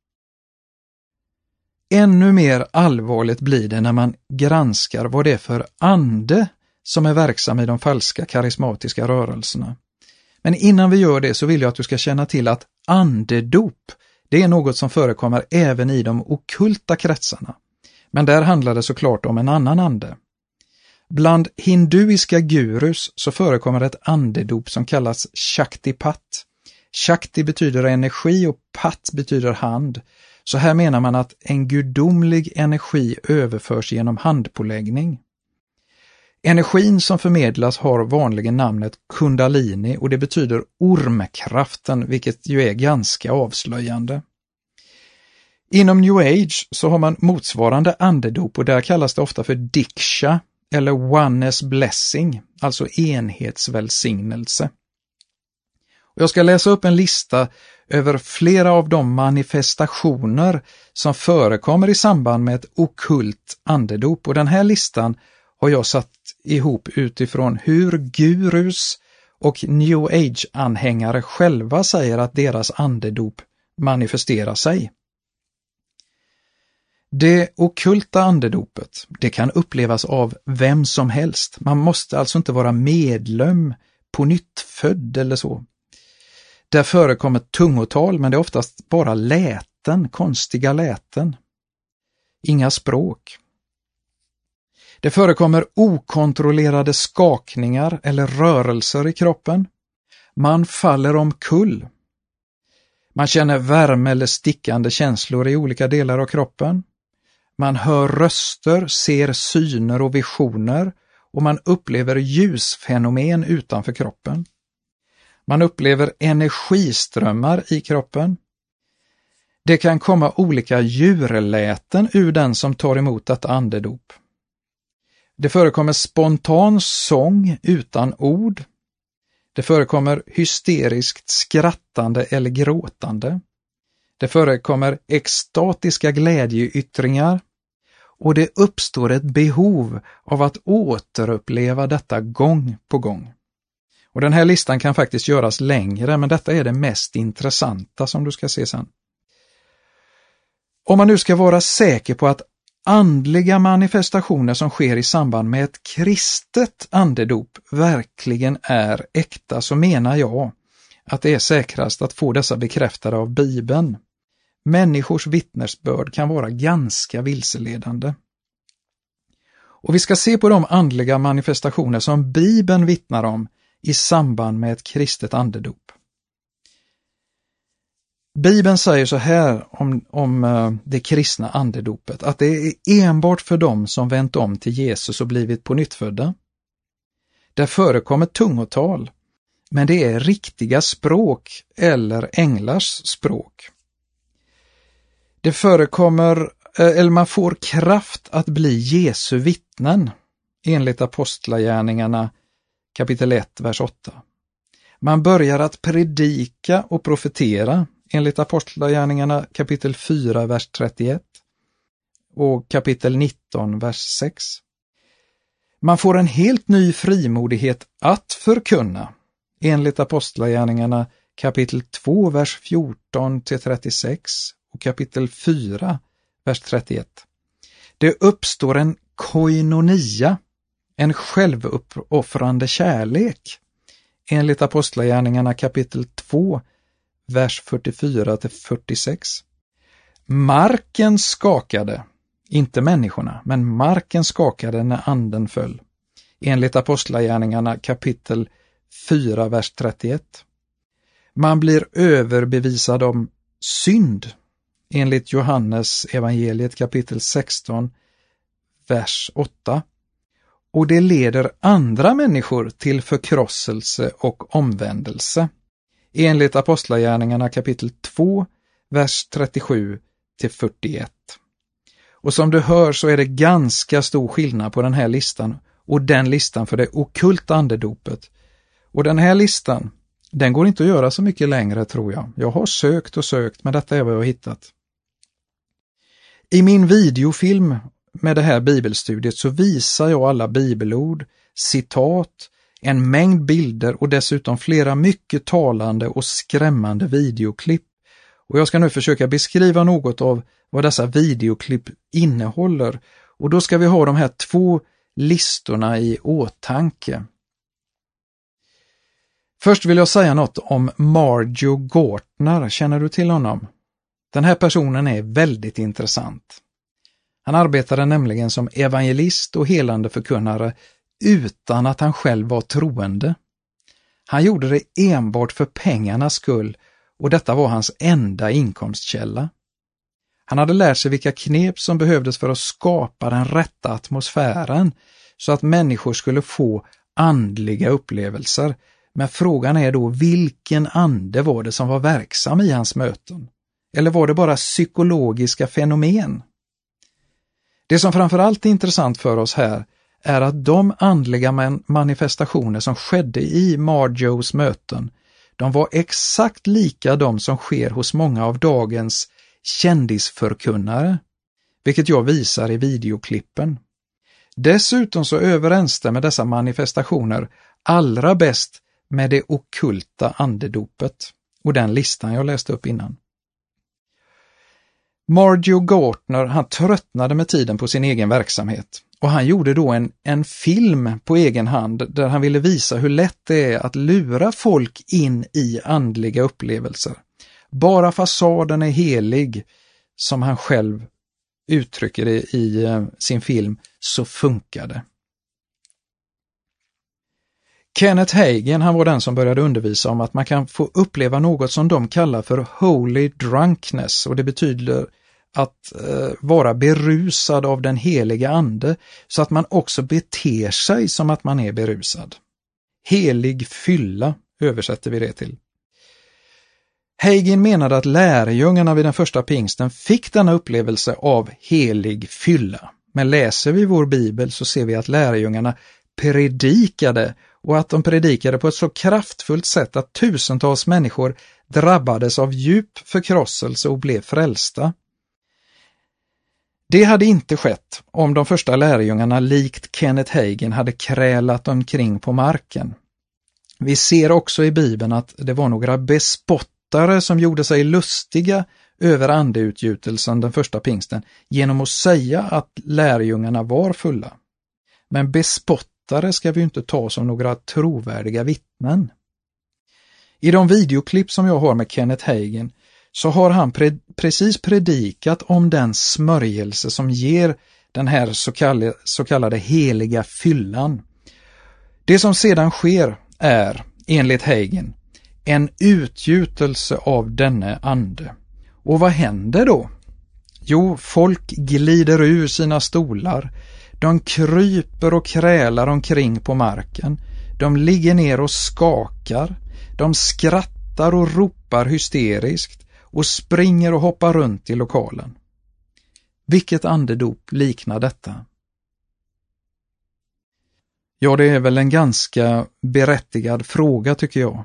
A: Ännu mer allvarligt blir det när man granskar vad det är för ande som är verksam i de falska karismatiska rörelserna. Men innan vi gör det så vill jag att du ska känna till att andedop, det är något som förekommer även i de ockulta kretsarna. Men där handlar det såklart om en annan ande. Bland hinduiska gurus så förekommer ett andedop som kallas Shaktipat. Shakti betyder energi och Pat betyder hand. Så här menar man att en gudomlig energi överförs genom handpåläggning. Energin som förmedlas har vanligen namnet Kundalini och det betyder ormkraften, vilket ju är ganska avslöjande. Inom New Age så har man motsvarande andedop och där kallas det ofta för Diksha eller Oneness Blessing, alltså enhetsvälsignelse. Och jag ska läsa upp en lista över flera av de manifestationer som förekommer i samband med ett ockult andedop och den här listan har jag satt ihop utifrån hur gurus och New Age-anhängare själva säger att deras andedop manifesterar sig. Det ockulta andedopet, det kan upplevas av vem som helst. Man måste alltså inte vara medlem, på nytt född eller så. Där förekommer tungotal, men det är oftast bara läten, konstiga läten. Inga språk. Det förekommer okontrollerade skakningar eller rörelser i kroppen. Man faller omkull. Man känner värme eller stickande känslor i olika delar av kroppen. Man hör röster, ser syner och visioner och man upplever ljusfenomen utanför kroppen. Man upplever energiströmmar i kroppen. Det kan komma olika djurläten ur den som tar emot detta andedop. Det förekommer spontan sång utan ord. Det förekommer hysteriskt skrattande eller gråtande. Det förekommer extatiska glädjeyttringar. Och det uppstår ett behov av att återuppleva detta gång på gång. Och den här listan kan faktiskt göras längre, men detta är det mest intressanta som du ska se sen. Om man nu ska vara säker på att andliga manifestationer som sker i samband med ett kristet andedop verkligen är äkta, så menar jag att det är säkrast att få dessa bekräftade av Bibeln. Människors vittnesbörd kan vara ganska vilseledande. Och vi ska se på de andliga manifestationer som Bibeln vittnar om i samband med ett kristet andedop. Bibeln säger så här om, om uh, det kristna andedopet, att det är enbart för dem som vänt om till Jesus och blivit på nyttfödda. Där förekommer tungotal, men det är riktiga språk eller änglars språk. Det förekommer, eller man får kraft att bli Jesu vittnen, enligt Apostlagärningarna kapitel ett, vers åtta. Man börjar att predika och profetera, enligt Apostlagärningarna kapitel fyra, vers trettioett och kapitel nitton, vers sex. Man får en helt ny frimodighet att förkunna, enligt Apostlagärningarna kapitel två, vers fjorton till trettiosex och kapitel fyra, vers trettioett. Det uppstår en koinonia, en självuppofrande kärlek, enligt Apostlagärningarna kapitel två, vers fyrtiofyra till fyrtiosex. Marken skakade, inte människorna, men marken skakade när anden föll, enligt Apostlagärningarna kapitel fyra, vers trettioett. Man blir överbevisad om synd, enligt Johannes evangeliet kapitel sexton, vers åtta. Och det leder andra människor till förkrosselse och omvändelse, enligt Apostlagärningarna kapitel två, vers trettiosju till fyrtioett. Och som du hör så är det ganska stor skillnad på den här listan och den listan för det ockulta andedopet. Och den här listan, den går inte att göra så mycket längre, tror jag. Jag har sökt och sökt, men detta är vad jag har hittat. I min videofilm med det här bibelstudiet så visar jag alla bibelord, citat, en mängd bilder och dessutom flera mycket talande och skrämmande videoklipp. Och jag ska nu försöka beskriva något av vad dessa videoklipp innehåller. Och då ska vi ha de här två listorna i åtanke. Först vill jag säga något om Marjo Gortner. Känner du till honom? Den här personen är väldigt intressant. Han arbetade nämligen som evangelist och helande förkunnare utan att han själv var troende. Han gjorde det enbart för pengarnas skull och detta var hans enda inkomstkälla. Han hade lärt sig vilka knep som behövdes för att skapa den rätta atmosfären så att människor skulle få andliga upplevelser. Men frågan är då, vilken ande var det som var verksam i hans möten? Eller var det bara psykologiska fenomen? Det som framförallt är intressant för oss här är att de andliga manifestationer som skedde i Marjos möten, de var exakt lika de som sker hos många av dagens kändisförkunnare, vilket jag visar i videoklippen. Dessutom så överensstämmer dessa manifestationer allra bäst med det ockulta andedopet och den listan jag läste upp innan. Marjo Gortner, han tröttnade med tiden på sin egen verksamhet och han gjorde då en, en film på egen hand där han ville visa hur lätt det är att lura folk in i andliga upplevelser. Bara fasaden är helig, som han själv uttrycker det i uh, sin film, så funkar det. Kenneth Hagin, han var den som började undervisa om att man kan få uppleva något som de kallar för holy drunkenness, och det betyder att eh, vara berusad av den heliga ande så att man också beter sig som att man är berusad. Helig fylla översätter vi det till. Hagin menade att lärjungarna vid den första pingsten fick denna upplevelse av helig fylla. Men läser vi vår bibel så ser vi att lärjungarna predikade och att de predikade på ett så kraftfullt sätt att tusentals människor drabbades av djup förkrosselse och blev frälsta. Det hade inte skett om de första lärjungarna likt Kenneth Hagin hade krälat omkring på marken. Vi ser också i Bibeln att det var några bespottare som gjorde sig lustiga över andeutgjutelsen den första pingsten genom att säga att lärjungarna var fulla. Men bespottare ska vi inte ta som några trovärdiga vittnen. I de videoklipp som jag har med Kenneth Hagin så har han pre- precis predikat om den smörjelse som ger den här så kallade, så kallade heliga fyllan. Det som sedan sker är, enligt Hagin, en utgjutelse av denne ande. Och vad händer då? Jo, folk glider ur sina stolar. De kryper och krälar omkring på marken. De ligger ner och skakar. De skrattar och ropar hysteriskt och springer och hoppar runt i lokalen. Vilket andedop liknar detta? Ja, det är väl en ganska berättigad fråga tycker jag.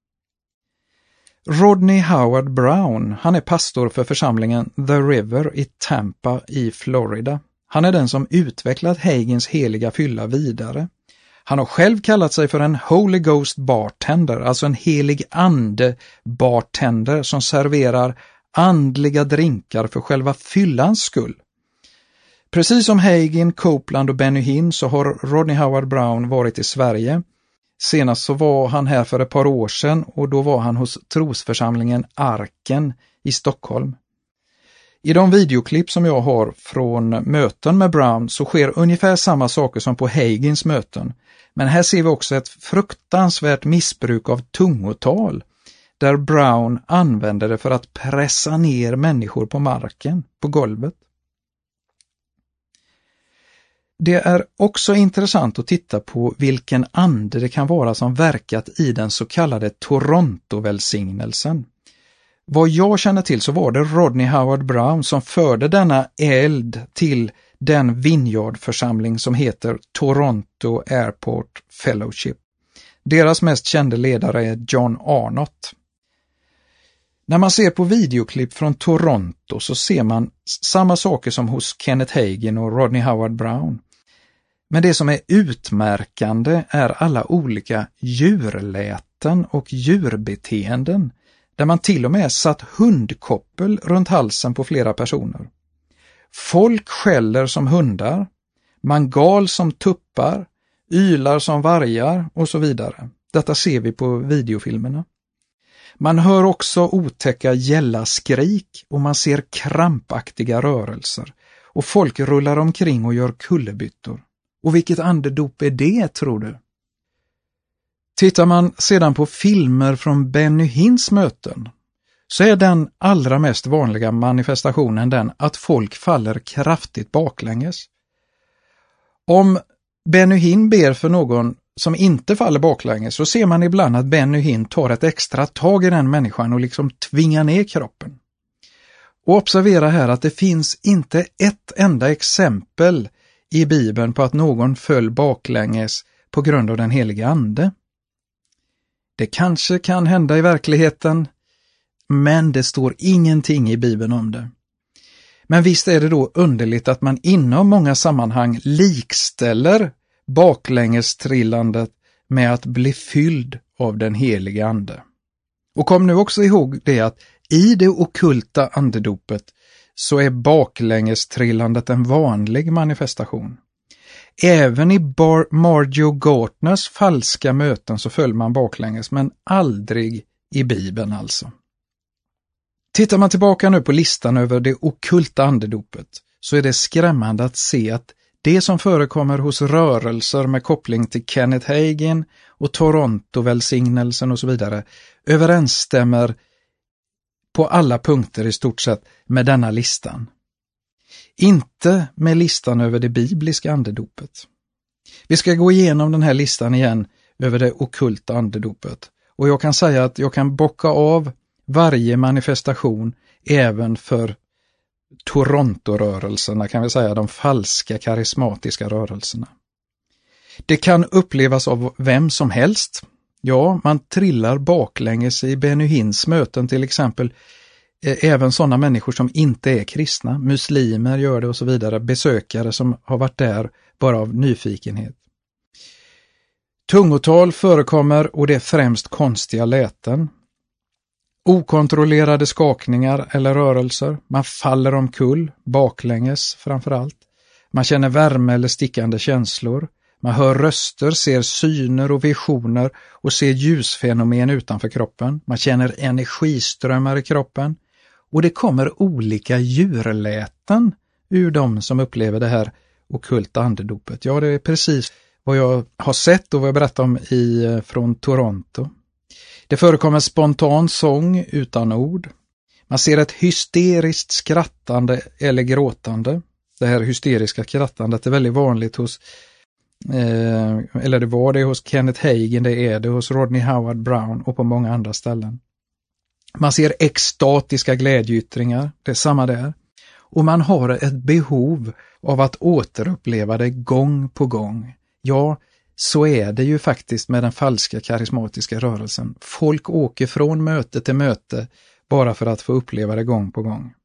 A: Rodney Howard Brown, han är pastor för församlingen The River i Tampa i Florida. Han är den som utvecklat Hagins heliga fylla vidare. Han har själv kallat sig för en Holy Ghost bartender, alltså en helig ande bartender som serverar andliga drinkar för själva fyllans skull. Precis som Hagin, Copeland och Benny Hinn så har Rodney Howard Brown varit i Sverige. Senast så var han här för ett par år sedan och då var han hos trosförsamlingen Arken i Stockholm. I de videoklipp som jag har från möten med Brown så sker ungefär samma saker som på Hagins möten. Men här ser vi också ett fruktansvärt missbruk av tungotal där Brown använder det för att pressa ner människor på marken, på golvet. Det är också intressant att titta på vilken ande det kan vara som verkat i den så kallade Toronto-välsignelsen. Vad jag känner till så var det Rodney Howard Brown som förde denna eld till den Vineyard-församling som heter Toronto Airport Fellowship. Deras mest kände ledare är John Arnott. När man ser på videoklipp från Toronto så ser man samma saker som hos Kenneth Hagin och Rodney Howard Brown. Men det som är utmärkande är alla olika djurläten och djurbeteenden, där man till och med satt hundkoppel runt halsen på flera personer. Folk skäller som hundar, man gal som tuppar, ylar som vargar och så vidare. Detta ser vi på videofilmerna. Man hör också otäcka gällaskrik och man ser krampaktiga rörelser. Och folk rullar omkring och gör kullerbyttor. Och vilket andedop är det, tror du? Tittar man sedan på filmer från Benny Hinns möten, så är den allra mest vanliga manifestationen den att folk faller kraftigt baklänges. Om Benny Hinn ber för någon som inte faller baklänges, så ser man ibland att Benny Hinn tar ett extra tag i den människan och liksom tvingar ner kroppen. Och observera här att det finns inte ett enda exempel i Bibeln på att någon föll baklänges på grund av den heliga ande. Det kanske kan hända i verkligheten, men det står ingenting i Bibeln om det. Men visst är det då underligt att man inom många sammanhang likställer baklängestrillandet med att bli fylld av den heliga ande. Och kom nu också ihåg det att i det ockulta andedopet så är baklängestrillandet en vanlig manifestation. Även i Bar- Marjo Gartners falska möten så föll man baklänges, men aldrig i Bibeln alltså. Tittar man tillbaka nu på listan över det ockulta andedopet så är det skrämmande att se att det som förekommer hos rörelser med koppling till Kenneth Hagin och Toronto-välsignelsen och så vidare överensstämmer på alla punkter i stort sett med denna listan. Inte med listan över det bibliska andedopet. Vi ska gå igenom den här listan igen över det ockulta andedopet. Och jag kan säga att jag kan bocka av varje manifestation även för Toronto-rörelserna, kan vi säga, de falska karismatiska rörelserna. Det kan upplevas av vem som helst. Ja, man trillar baklänges i Benny Hinns möten till exempel. Även sådana människor som inte är kristna, muslimer gör det och så vidare, besökare som har varit där bara av nyfikenhet. Tungotal förekommer och det är främst konstiga läten. Okontrollerade skakningar eller rörelser. Man faller omkull, baklänges framförallt. Man känner värme eller stickande känslor. Man hör röster, ser syner och visioner och ser ljusfenomen utanför kroppen. Man känner energiströmmar i kroppen. Och det kommer olika djurläten ur de som upplever det här ockulta andedopet. Ja, det är precis vad jag har sett och vad jag berättar om i, från Toronto. Det förekommer spontan sång utan ord. Man ser ett hysteriskt skrattande eller gråtande. Det här hysteriska skrattandet är väldigt vanligt hos, eh, eller det var det hos Kenneth Hagin, det är det hos Rodney Howard Brown och på många andra ställen. Man ser extatiska glädjeyttringar, det är samma där. Och man har ett behov av att återuppleva det gång på gång. Ja, så är det ju faktiskt med den falska karismatiska rörelsen. Folk åker från möte till möte bara för att få uppleva det gång på gång.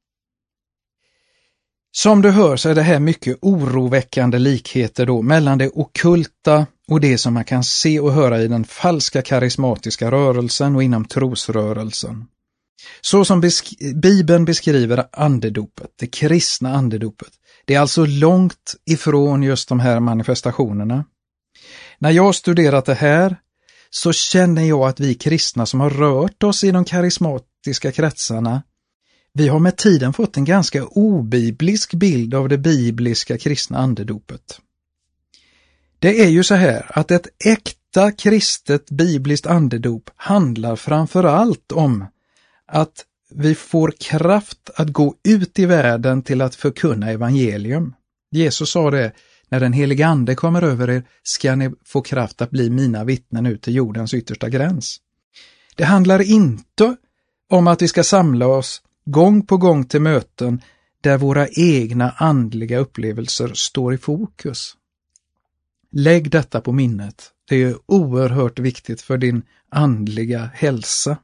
A: Som du hör så är det här mycket oroväckande likheter då mellan det ockulta och det som man kan se och höra i den falska karismatiska rörelsen och inom trosrörelsen. Så som besk- Bibeln beskriver andedopet, det kristna andedopet, det är alltså långt ifrån just de här manifestationerna. När jag har studerat det här så känner jag att vi kristna som har rört oss i de karismatiska kretsarna, vi har med tiden fått en ganska obiblisk bild av det bibliska kristna andedopet. Det är ju så här att ett äkta kristet bibliskt andedop handlar framför allt om att vi får kraft att gå ut i världen till att förkunna evangelium. Jesus sa det, när den heliga ande kommer över er ska ni få kraft att bli mina vittnen ut till jordens yttersta gräns. Det handlar inte om att vi ska samla oss gång på gång till möten där våra egna andliga upplevelser står i fokus. Lägg detta på minnet. Det är oerhört viktigt för din andliga hälsa.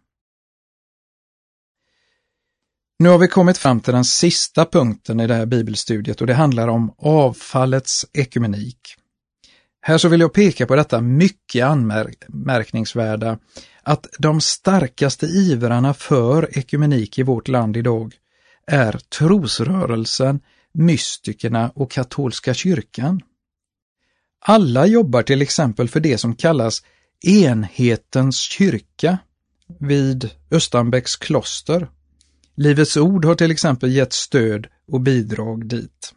A: Nu har vi kommit fram till den sista punkten i det här bibelstudiet och det handlar om avfallets ekumenik. Här så vill jag peka på detta mycket anmärkningsvärda att de starkaste ivrarna för ekumenik i vårt land idag är trosrörelsen, mystikerna och katolska kyrkan. Alla jobbar till exempel för det som kallas enhetens kyrka vid Östanbäcks kloster. Livets ord har till exempel gett stöd och bidrag dit.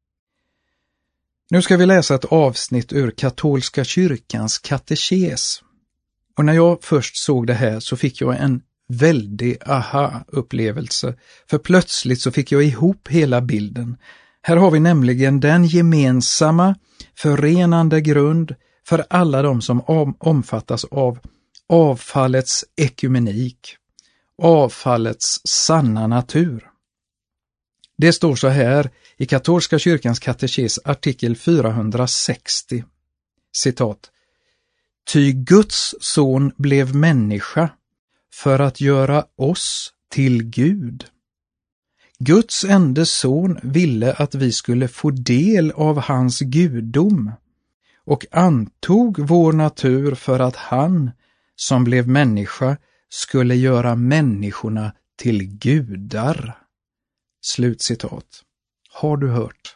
A: Nu ska vi läsa ett avsnitt ur katolska kyrkans katekes. Och när jag först såg det här så fick jag en väldig aha-upplevelse. För plötsligt så fick jag ihop hela bilden. Här har vi nämligen den gemensamma, förenande grund för alla de som om, omfattas av avfallets ekumenik, avfallets sanna natur. Det står så här i katolska kyrkans katekes artikel fyrahundrasextio, citat: Ty Guds son blev människa för att göra oss till Gud. Guds enda son ville att vi skulle få del av hans gudom och antog vår natur för att han, som blev människa, skulle göra människorna till gudar. Slutcitat. Har du hört?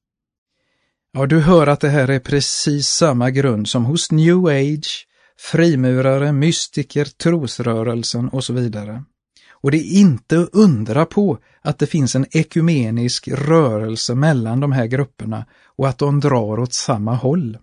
A: Ja, du hör att det här är precis samma grund som hos New Age, frimurare, mystiker, trosrörelsen och så vidare. Och det är inte att undra på att det finns en ekumenisk rörelse mellan de här grupperna och att de drar åt samma håll.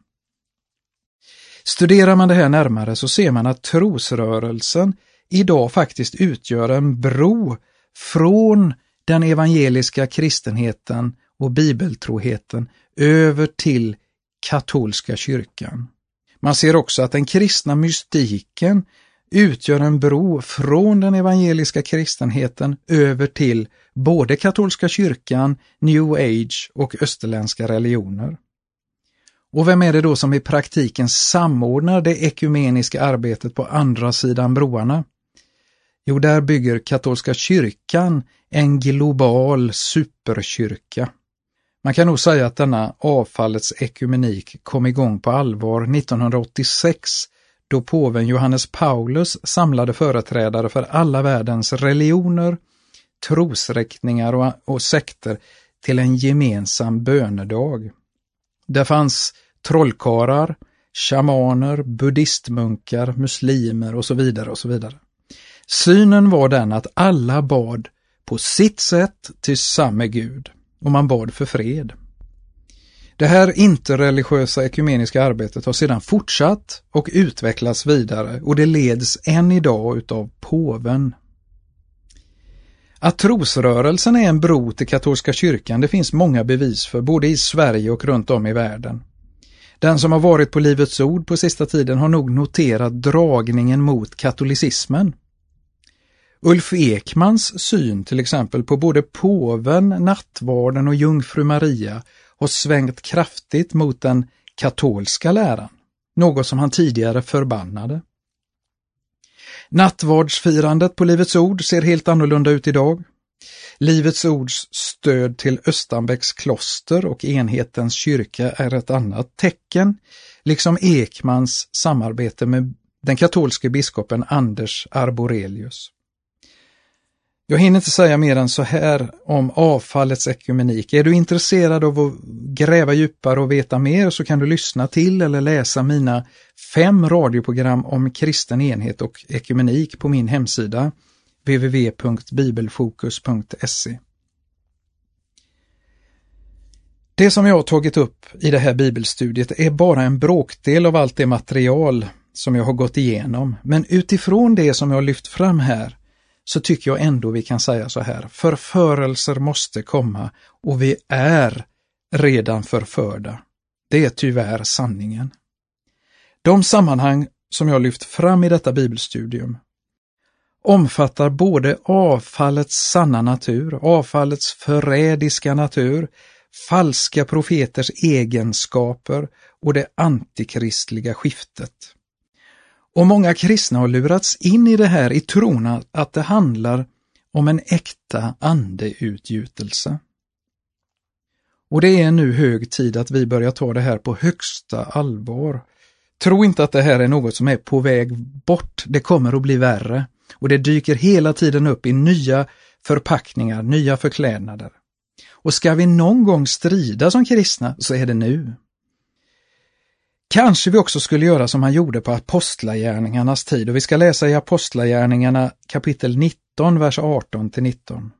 A: Studerar man det här närmare så ser man att trosrörelsen idag faktiskt utgör en bro från den evangeliska kristenheten och bibeltroheten över till katolska kyrkan. Man ser också att den kristna mystiken utgör en bro från den evangeliska kristenheten över till både katolska kyrkan, New Age och österländska religioner. Och vem är det då som i praktiken samordnar det ekumeniska arbetet på andra sidan broarna? Jo, där bygger katolska kyrkan en global superkyrka. Man kan nog säga att denna avfallets ekumenik kom igång på allvar nittonhundraåttiosex då påven Johannes Paulus samlade företrädare för alla världens religioner, trosriktningar och, och sekter till en gemensam bönedag. Där fanns trollkarlar, shamaner, buddhistmunkar, muslimer och så vidare och så vidare. Synen var den att alla bad på sitt sätt till samma Gud och man bad för fred. Det här interreligiösa ekumeniska arbetet har sedan fortsatt och utvecklats vidare och det leds än idag utav påven. Att trosrörelsen är en bro till katolska kyrkan, det finns många bevis för både i Sverige och runt om i världen. Den som har varit på Livets ord på sista tiden har nog noterat dragningen mot katolicismen. Ulf Ekmans syn till exempel på både påven, nattvarden och jungfru Maria har svängt kraftigt mot den katolska läran, något som han tidigare förbannade. Nattvardsfirandet på Livets ord ser helt annorlunda ut idag. Livets ords stöd till Östanbäcks kloster och enhetens kyrka är ett annat tecken, liksom Ekmans samarbete med den katolske biskopen Anders Arborelius. Jag hinner inte säga mer än så här om avfallets ekumenik. Är du intresserad av att gräva djupare och veta mer så kan du lyssna till eller läsa mina fem radioprogram om kristen enhet och ekumenik på min hemsida w w w punkt bibelfokus punkt se. Det som jag har tagit upp i det här bibelstudiet är bara en bråkdel av allt det material som jag har gått igenom. Men utifrån det som jag har lyft fram här så tycker jag ändå vi kan säga så här: förförelser måste komma och vi är redan förförda. Det är tyvärr sanningen. De sammanhang som jag lyft fram i detta bibelstudium omfattar både avfallets sanna natur, avfallets förrädiska natur, falska profeters egenskaper och det antikristliga skiftet. Och många kristna har lurats in i det här i tron att det handlar om en äkta andeutgjutelse. Och det är nu hög tid att vi börjar ta det här på högsta allvar. Tro inte att det här är något som är på väg bort. Det kommer att bli värre. Och det dyker hela tiden upp i nya förpackningar, nya förklädnader. Och ska vi någon gång strida som kristna så är det nu. Kanske vi också skulle göra som han gjorde på apostlagärningarnas tid. Och vi ska läsa i apostlagärningarna kapitel nitton, vers arton till nitton.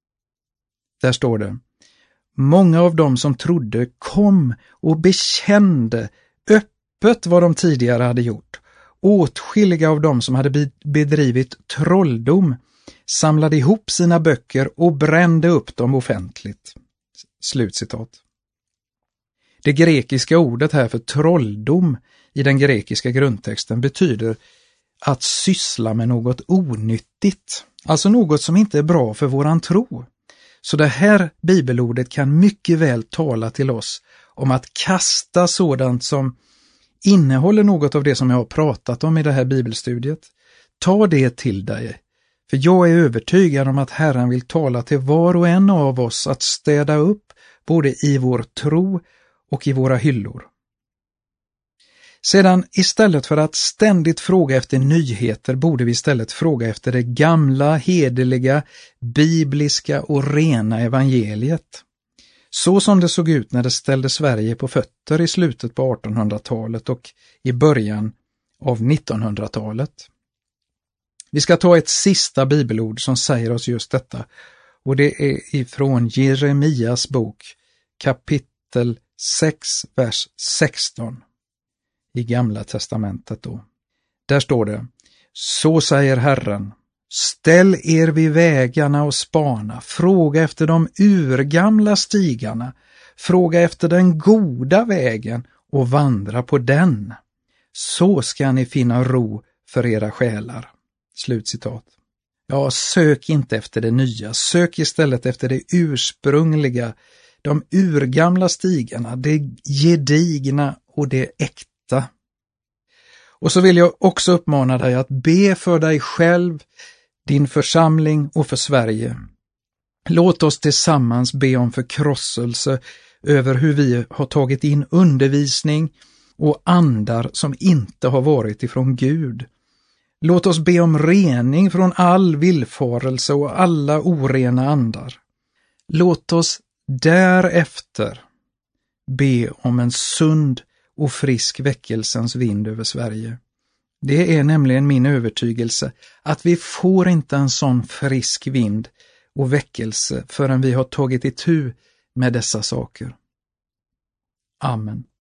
A: Där står det: Många av dem som trodde kom och bekände öppet vad de tidigare hade gjort. Åtskilliga av dem som hade bedrivit trolldom samlade ihop sina böcker och brände upp dem offentligt. Slutcitat. Det grekiska ordet här för trolldom i den grekiska grundtexten betyder att syssla med något onyttigt. Alltså något som inte är bra för våran tro. Så det här bibelordet kan mycket väl tala till oss om att kasta sådant som innehåller något av det som jag har pratat om i det här bibelstudiet. Ta det till dig. För jag är övertygad om att Herren vill tala till var och en av oss att städa upp både i vår tro och i våra hyllor. Sedan, istället för att ständigt fråga efter nyheter borde vi istället fråga efter det gamla, hederliga, bibliska och rena evangeliet. Så som det såg ut när det ställde Sverige på fötter i slutet på artonhundratalet och i början av nittonhundratalet. Vi ska ta ett sista bibelord som säger oss just detta, och det är ifrån Jeremias bok kapitel sex, vers sexton i Gamla testamentet då. Där står det: Så säger Herren, ställ er vid vägarna och spana, fråga efter de urgamla stigarna, fråga efter den goda vägen och vandra på den. Så ska ni finna ro för era själar. Slutcitat. Ja, sök inte efter det nya, sök istället efter det ursprungliga, de urgamla stigarna, det gedigna och det äkta. Och så vill jag också uppmana dig att be för dig själv, din församling och för Sverige. Låt oss tillsammans be om förkrosselse över hur vi har tagit in undervisning och andar som inte har varit ifrån Gud. Låt oss be om rening från all villfarelse och alla orena andar. Låt oss därefter be om en sund och frisk väckelsens vind över Sverige. Det är nämligen min övertygelse att vi får inte en sån frisk vind och väckelse förrän vi har tagit itu med dessa saker. Amen.